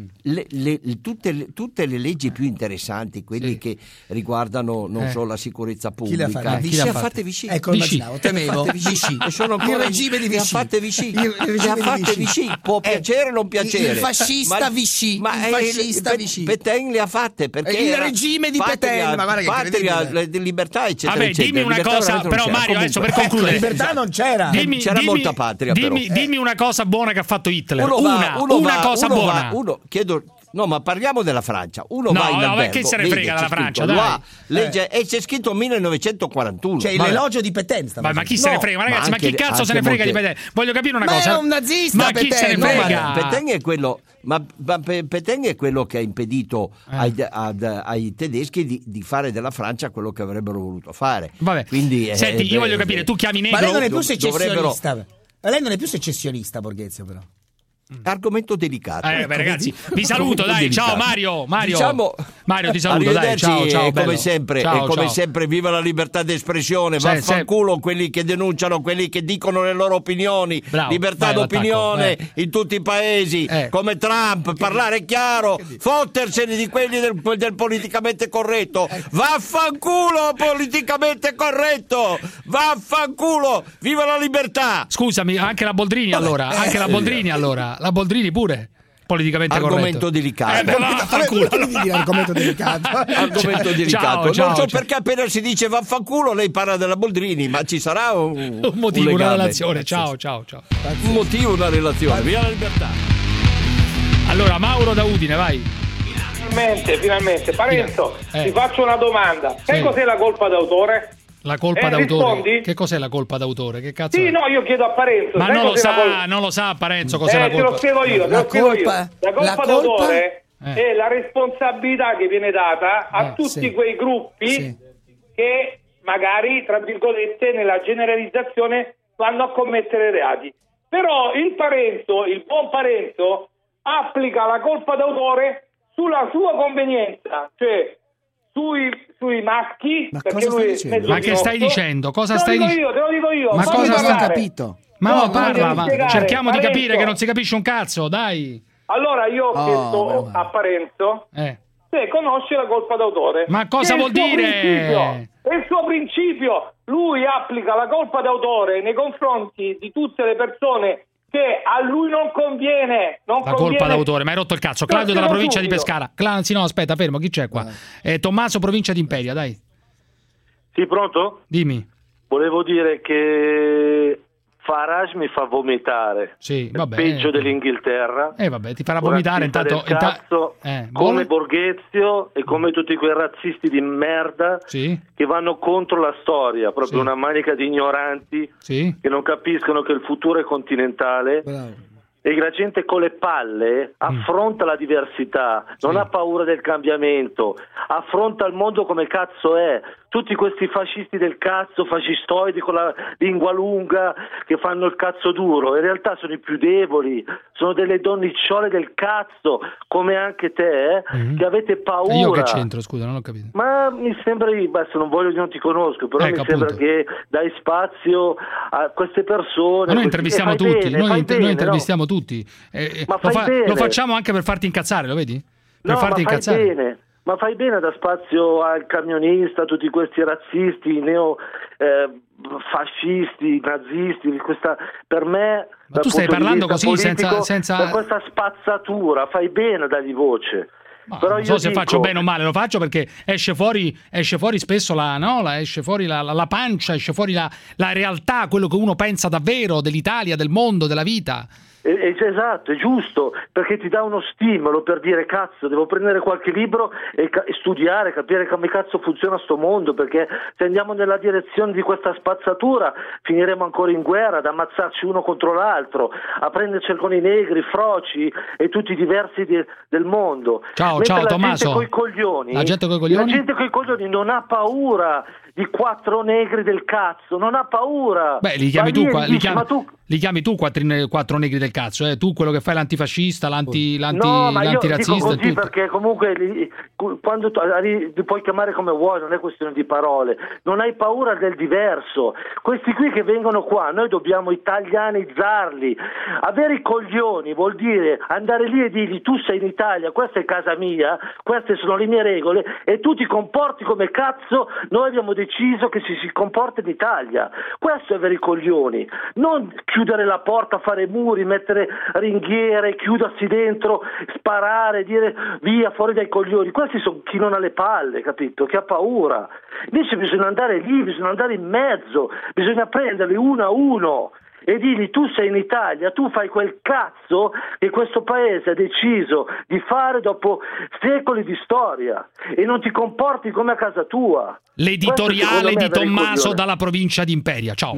tutte le leggi più interessanti, quelli che riguardano non solo la sicurezza pubblica, Vichy ha fatte Vichy. Ecco, immaginavo, temevo Vichy. Il regime di Vichy. Vichy. Può piacere o non piacere. Il fascista Vichy. Pétain le ha fatte perché il regime di Pétain. Ma guarda che patria, libertà, eccetera. Vabbè, dimmi una cosa, però Mario, adesso per concludere. Libertà non c'era. C'era molta patria. Dimmi una cosa buona che ha fatto Hitler. Una cosa buona. No, ma parliamo della Francia. Va in albergo, ma che se ne frega della Francia, dai. Legge, e c'è scritto 1941. Cioè l'elogio di Pétain. Ma chi se ne frega? Ma ragazzi, ma chi cazzo se ne frega di Pétain? Voglio capire una cosa. Ma è un nazista, ma chi se ne frega? Pétain è quello. Ma Pétain è quello che ha impedito ai tedeschi di fare della Francia quello che avrebbero voluto fare. Vabbè. Quindi, senti, io voglio capire, tu chiami negro. Ma lei non è più secessionista. Lei non è più secessionista, Borghezio, però. Argomento delicato. Ragazzi, vi saluto, dai, ciao Mario. Mario, ti saluto, dai, ciao, come sempre, viva la libertà d'espressione, vaffanculo quelli che denunciano, quelli che dicono le loro opinioni, libertà d'opinione in tutti i paesi, come Trump, parlare chiaro, fottersene di quelli del politicamente corretto, vaffanculo politicamente corretto, vaffanculo, viva la libertà. Scusami, anche la Boldrini allora, la Boldrini pure. politicamente argomento corretto. delicato. Argomento delicato. Argomento delicato. Ciao, non so perché appena si dice vaffanculo lei parla della Boldrini, ma ci sarà un motivo, un una relazione. Ciao. Un motivo, una relazione. Via la libertà. Allora, Mauro da Udine, vai. Finalmente. Parenzo, ti faccio una domanda. Sai cos'è la colpa d'autore? La colpa d'autore? Rispondi? Che cos'è la colpa d'autore? Che cazzo Sì, è? no, io chiedo a Parenzo. Ma non lo sa Parenzo cos'è la colpa. Te lo spiego io. La colpa d'autore è la responsabilità che viene data a tutti quei gruppi che magari, tra virgolette, nella generalizzazione vanno a commettere reati. Però il buon Parenzo, applica la colpa d'autore sulla sua convenienza, cioè sui maschi. Ma perché cosa lui stai dicendo? Ma che stai dicendo? Cosa stai dicendo? Te lo dico io. Ma cosa non ho capito? Ma parla, cerchiamo di Parenzo. capire che non si capisce un cazzo, dai. Allora io ho chiesto a Parenzo se conosce la colpa d'autore. Ma cosa vuol dire? È il suo principio. Lui applica la colpa d'autore nei confronti di tutte le persone che a lui non conviene. Colpa d'autore, ma hai rotto il cazzo. Claudio dalla provincia di Pescara. No, aspetta, fermo, chi c'è qua? Tommaso, provincia di Imperia, dai. Sì, pronto? Dimmi. Volevo dire che Farage mi fa vomitare. Sì, vabbè. Peggio dell'Inghilterra. Vabbè, ti farà vomitare intanto. Come Borghezio e come tutti quei razzisti di merda che vanno contro la storia, proprio una manica di ignoranti che non capiscono che il futuro è continentale. Bravo. E la gente con le palle affronta la diversità, non ha paura del cambiamento, affronta il mondo come cazzo è. Tutti questi fascisti del cazzo, fascistoidi con la lingua lunga che fanno il cazzo duro, in realtà sono i più deboli, sono delle donnicciole del cazzo, come anche te, che avete paura. Io che c'entro, scusa, non ho capito. Ma mi sembra, non ti conosco, però mi sembra che dai spazio a queste persone. Ma noi intervistiamo tutti, noi intervistiamo tutti. Ma lo facciamo anche per farti incazzare, lo vedi? Per farti incazzare. Bene. Ma fai bene a dare spazio al camionista, a tutti questi razzisti, fascisti, nazisti, per me... Ma tu stai parlando così politico, senza... Per questa spazzatura, fai bene a dargli voce. Però non so se faccio bene o male, lo faccio perché esce fuori spesso esce fuori la pancia, esce fuori la realtà, quello che uno pensa davvero dell'Italia, del mondo, della vita. Esatto, è giusto, perché ti dà uno stimolo per dire cazzo, devo prendere qualche libro e studiare, capire come cazzo funziona sto mondo, perché se andiamo nella direzione di questa spazzatura finiremo ancora in guerra, ad ammazzarci uno contro l'altro, a prenderci con i negri, froci e tutti i diversi del mondo. Ciao Tommaso. La gente coi coglioni non ha paura di 4 negri del cazzo, non ha paura. Beh, li chiami tu 4 negri del cazzo, tu quello che fai l'antifascista, l'antirazzista. Dico così perché comunque quando li puoi chiamare come vuoi, non è questione di parole, non hai paura del diverso. Questi qui che vengono qua, noi dobbiamo italianizzarli. Avere i coglioni vuol dire andare lì e dirgli tu sei in Italia, questa è casa mia, queste sono le mie regole e tu ti comporti come cazzo noi abbiamo deciso che si comporta in Italia. Questo è avere i coglioni, non chiudere la porta, fare muri, mettere ringhiere, chiudersi dentro, sparare, dire via, fuori dai coglioni. Questi sono chi non ha le palle, capito? Che ha paura. Invece bisogna andare lì, bisogna andare in mezzo, bisogna prenderli uno a uno e dirgli tu sei in Italia, tu fai quel cazzo che questo paese ha deciso di fare dopo secoli di storia e non ti comporti come a casa tua. L'editoriale di Tommaso dalla provincia di Imperia. Ciao.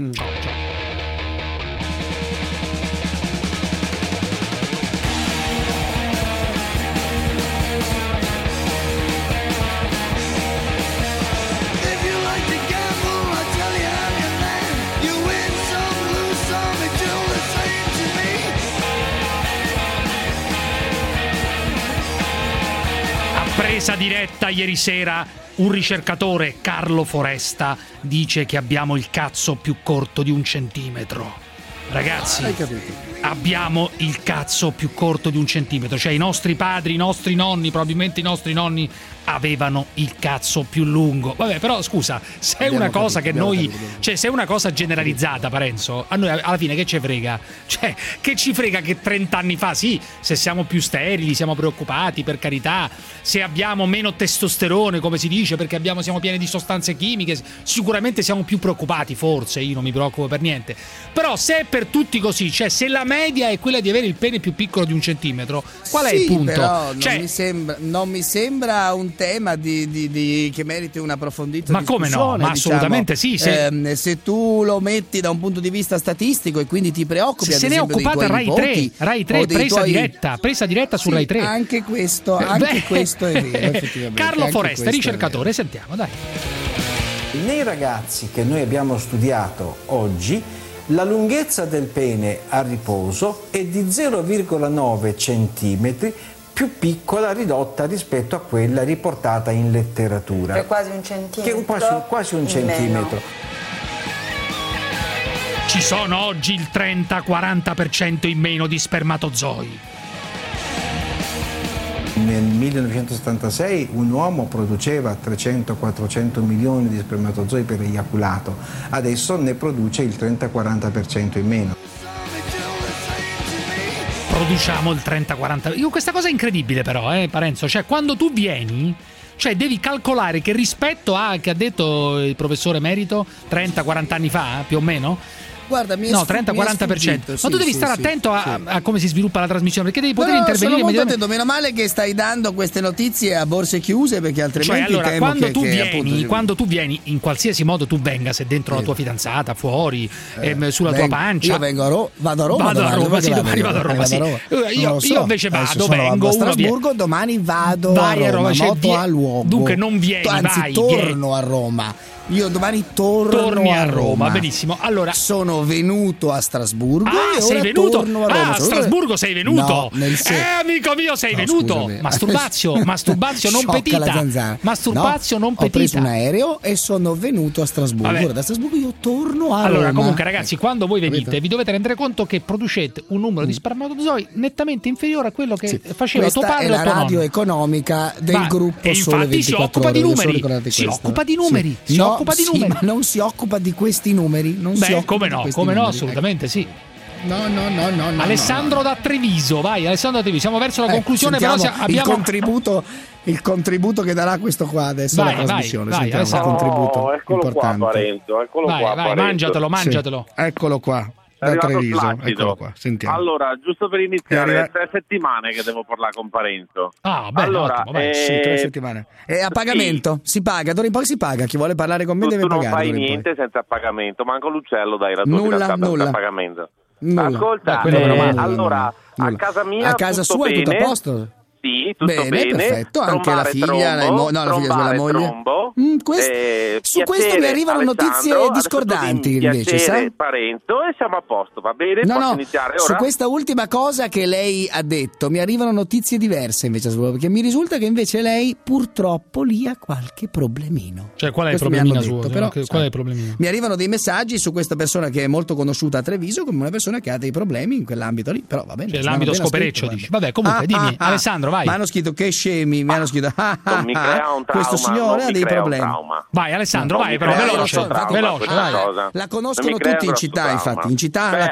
Presa diretta ieri sera, un ricercatore, Carlo Foresta, dice che abbiamo il cazzo più corto di 1 centimetro. Ragazzi, abbiamo il cazzo più corto di 1 centimetro. Cioè i nostri padri, i nostri nonni, probabilmente i nostri nonni avevano il cazzo più lungo. Vabbè, però scusa, se è una cosa che noi, cioè se è una cosa generalizzata, Parenzo, a noi alla fine che ci frega? Cioè, che ci frega che 30 anni fa, sì, se siamo più sterili, siamo preoccupati, per carità, se abbiamo meno testosterone, come si dice, perché siamo pieni di sostanze chimiche, sicuramente siamo più preoccupati, forse, io non mi preoccupo per niente. Però se è per tutti così, cioè se la media è quella di avere il pene più piccolo di 1 centimetro, qual è il punto? Però cioè, non mi sembra un tema che meriti un approfondito ma come no? Ma assolutamente sì. Se tu lo metti da un punto di vista statistico e quindi ti preoccupi, se ne è occupata Rai 3 presa diretta su Rai 3. Anche questo è vero, effettivamente. Carlo Foresta, ricercatore, sentiamo, dai. Nei ragazzi che noi abbiamo studiato oggi, la lunghezza del pene a riposo è di 0,9 centimetri più piccola ridotta rispetto a quella riportata in letteratura. È quasi un centimetro. Che è quasi un centimetro. Ci sono oggi il 30-40% in meno di spermatozoi. Nel 1976 un uomo produceva 300-400 milioni di spermatozoi per eiaculato, adesso ne produce il 30-40% in meno. Produciamo il 30-40%. Io questa cosa è incredibile però, Parenzo, cioè quando tu vieni, cioè devi calcolare che rispetto a, che ha detto il professore Emerito 30-40 anni fa, più o meno. Guarda, 30-40%. Ma tu devi stare attento a come si sviluppa la trasmissione, perché devi poter intervenire immediatamente. Meno male che stai dando queste notizie a borse chiuse, perché altrimenti allora, temo quando tu vieni, in qualsiasi modo tu venga, se dentro la tua fidanzata, fuori, sulla tua pancia. Io vengo vado a Roma. Vado a Roma, Io invece vengo a Strasburgo, domani vado a Roma, moto a luogo. Dunque non vieni, anzi torno a Roma. Io domani torni a Roma. Benissimo. Allora sono venuto a Strasburgo e sei ora venuto torno a Roma. A Strasburgo sei venuto? No, amico mio, sei venuto. Masturbazio non petita. Masturbazio non petita. Ho preso un aereo e sono venuto a Strasburgo. Ora da Strasburgo io torno a Roma. Allora, comunque ragazzi, quando voi venite vi dovete rendere conto che producete un numero di spermatozoi nettamente inferiore a quello che faceva tuo padre o tuo nonno. Questa è la radio economica del gruppo Sole 24 si occupa di numeri. Si occupa di numeri. Ma non si occupa di questi numeri. Come no, assolutamente sì. No. Alessandro da Treviso, vai, Alessandro da Treviso, siamo verso la conclusione, però abbiamo il contributo che darà questo qua adesso alla trasmissione. Vai, sentiamo il contributo eccolo importante. Qua, Parenzo, eccolo qua. Vai, mangiatelo. Sì, eccolo qua. Da Treviso, eccolo qua, sentiamo. Allora, giusto per iniziare, 3 settimane che devo parlare con Parenzo. Allora, ottimo, 3 settimane. E a pagamento? Sì. Si paga, d'ora in poi si paga. Chi vuole parlare con me deve pagare. Tu non fai niente senza pagamento, manco l'uccello dai la tua fidanzata senza pagamento. Ascolta, allora, a casa mia a casa sua è tutto a posto? Sì, tutto bene, perfetto, anche la figlia, la figlia della moglie. Su questo mi arrivano notizie discordanti invece, sai? Parenzo, e siamo a posto, va bene? Posso iniziare ora? Su questa ultima cosa che lei ha detto mi arrivano notizie diverse invece, perché mi risulta che invece lei purtroppo lì ha qualche problemino. Cioè qual è il problemino suo? Qual è il problemino? Mi arrivano dei messaggi su questa persona che è molto conosciuta a Treviso come una persona che ha dei problemi in quell'ambito lì, però va bene. Cioè l'ambito scopereccio, dici. Vabbè, comunque dimmi, Alessandro, vai. Mi hanno scritto che scemi, mi hanno scritto non mi crea un trauma, questo signore ha dei problemi. Vai Alessandro, vai, però veloce, vai. La conoscono tutti in città, infatti in città la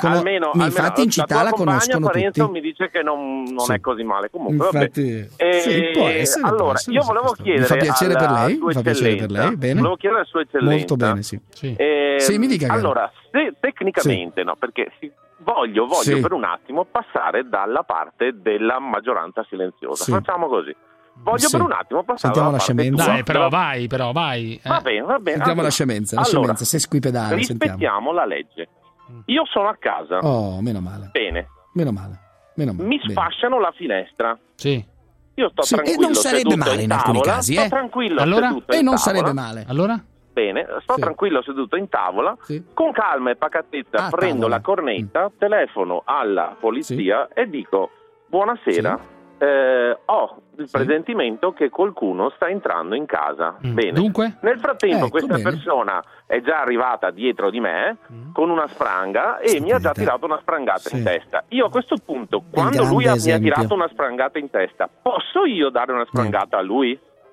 conoscono tutti. Parenzo mi dice che non è così male, comunque infatti, può essere, allora io volevo chiedere, mi fa piacere per lei, bene. Volevo chiedere a sua eccellenza molto bene, sì. Sì, mi dica. Allora, se tecnicamente no, perché voglio per un attimo passare dalla parte della maggioranza silenziosa. Facciamo così. Voglio per un attimo passare dalla parte scemenza. Dai, però vai. Va bene. Sentiamo allora, la scemenza, se squipedale. Rispettiamo la legge. Io sono a casa. Oh, meno male. Bene. Meno male. Mi sfasciano la finestra. Sì. Io sto tranquillo. E non sarebbe male in alcuni casi, Sto tranquillo allora? seduto e non tavola. sarebbe male. Allora? Bene, sto tranquillo seduto in tavola, con calma e pacatezza prendo la cornetta, telefono alla polizia e dico buonasera, ho il presentimento che qualcuno sta entrando in casa. Bene. Dunque? Nel frattempo questa persona è già arrivata dietro di me con una spranga e mi ha già tirato una sprangata in testa. Io a questo punto, quando lui mi ha tirato una sprangata in testa, posso io dare una sprangata a lui?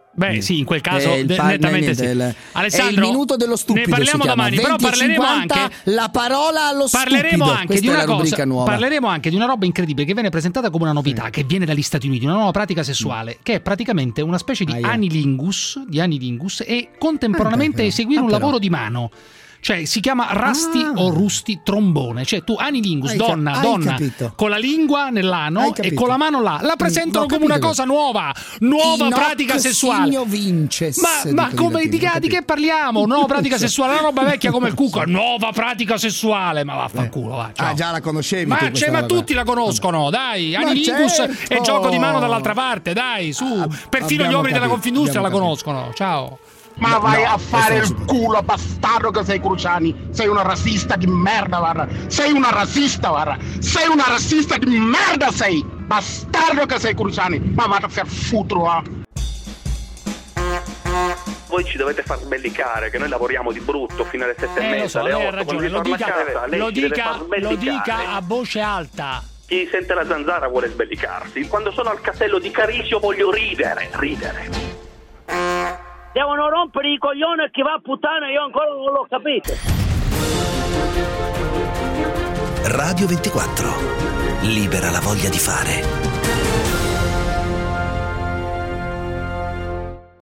Beh, sì, in quel caso nettamente sì. Alessandro, è il minuto dello stupido. Ne parliamo domani, 20, però parleremo 50, anche la parola allo parleremo stupido. Anche di una cosa. Nuova. Parleremo anche di una roba incredibile che viene presentata come una novità, che viene dagli Stati Uniti, una nuova pratica sessuale, che è praticamente una specie di anilingus e contemporaneamente eseguire un lavoro di mano. Cioè si chiama Rusty o Rusty trombone. Cioè tu anilingus, donna con la lingua nell'ano e con la mano là. La presentano come una cosa nuova pratica sessuale. Ma come di che parliamo? Nuova pratica sessuale, una roba vecchia come il cucco. Nuova pratica sessuale, ma vaffanculo, va. Ciao. Già la conoscevi? Ma tutti la conoscono, dai. Anilingus e gioco di mano dall'altra parte, dai, su. Perfino gli uomini della Confindustria la conoscono. Ciao. Ma vai a fare il culo, bastardo che sei, Cruciani. Sei una razzista di merda, guarda. Sei una razzista di merda, sei. Bastardo che sei, Cruciani. Ma vado a far futuro, Voi ci dovete far sbellicare, che noi lavoriamo di brutto fino alle 7:30, so, alle 8. Lei ha ragione, lo dica a voce alta. Chi sente la zanzara vuole sbellicarsi. Quando sono al castello di Carisio voglio ridere. Devono rompere i coglioni e chi va a puttana, io ancora non l'ho capito. Radio 24. Libera la voglia di fare.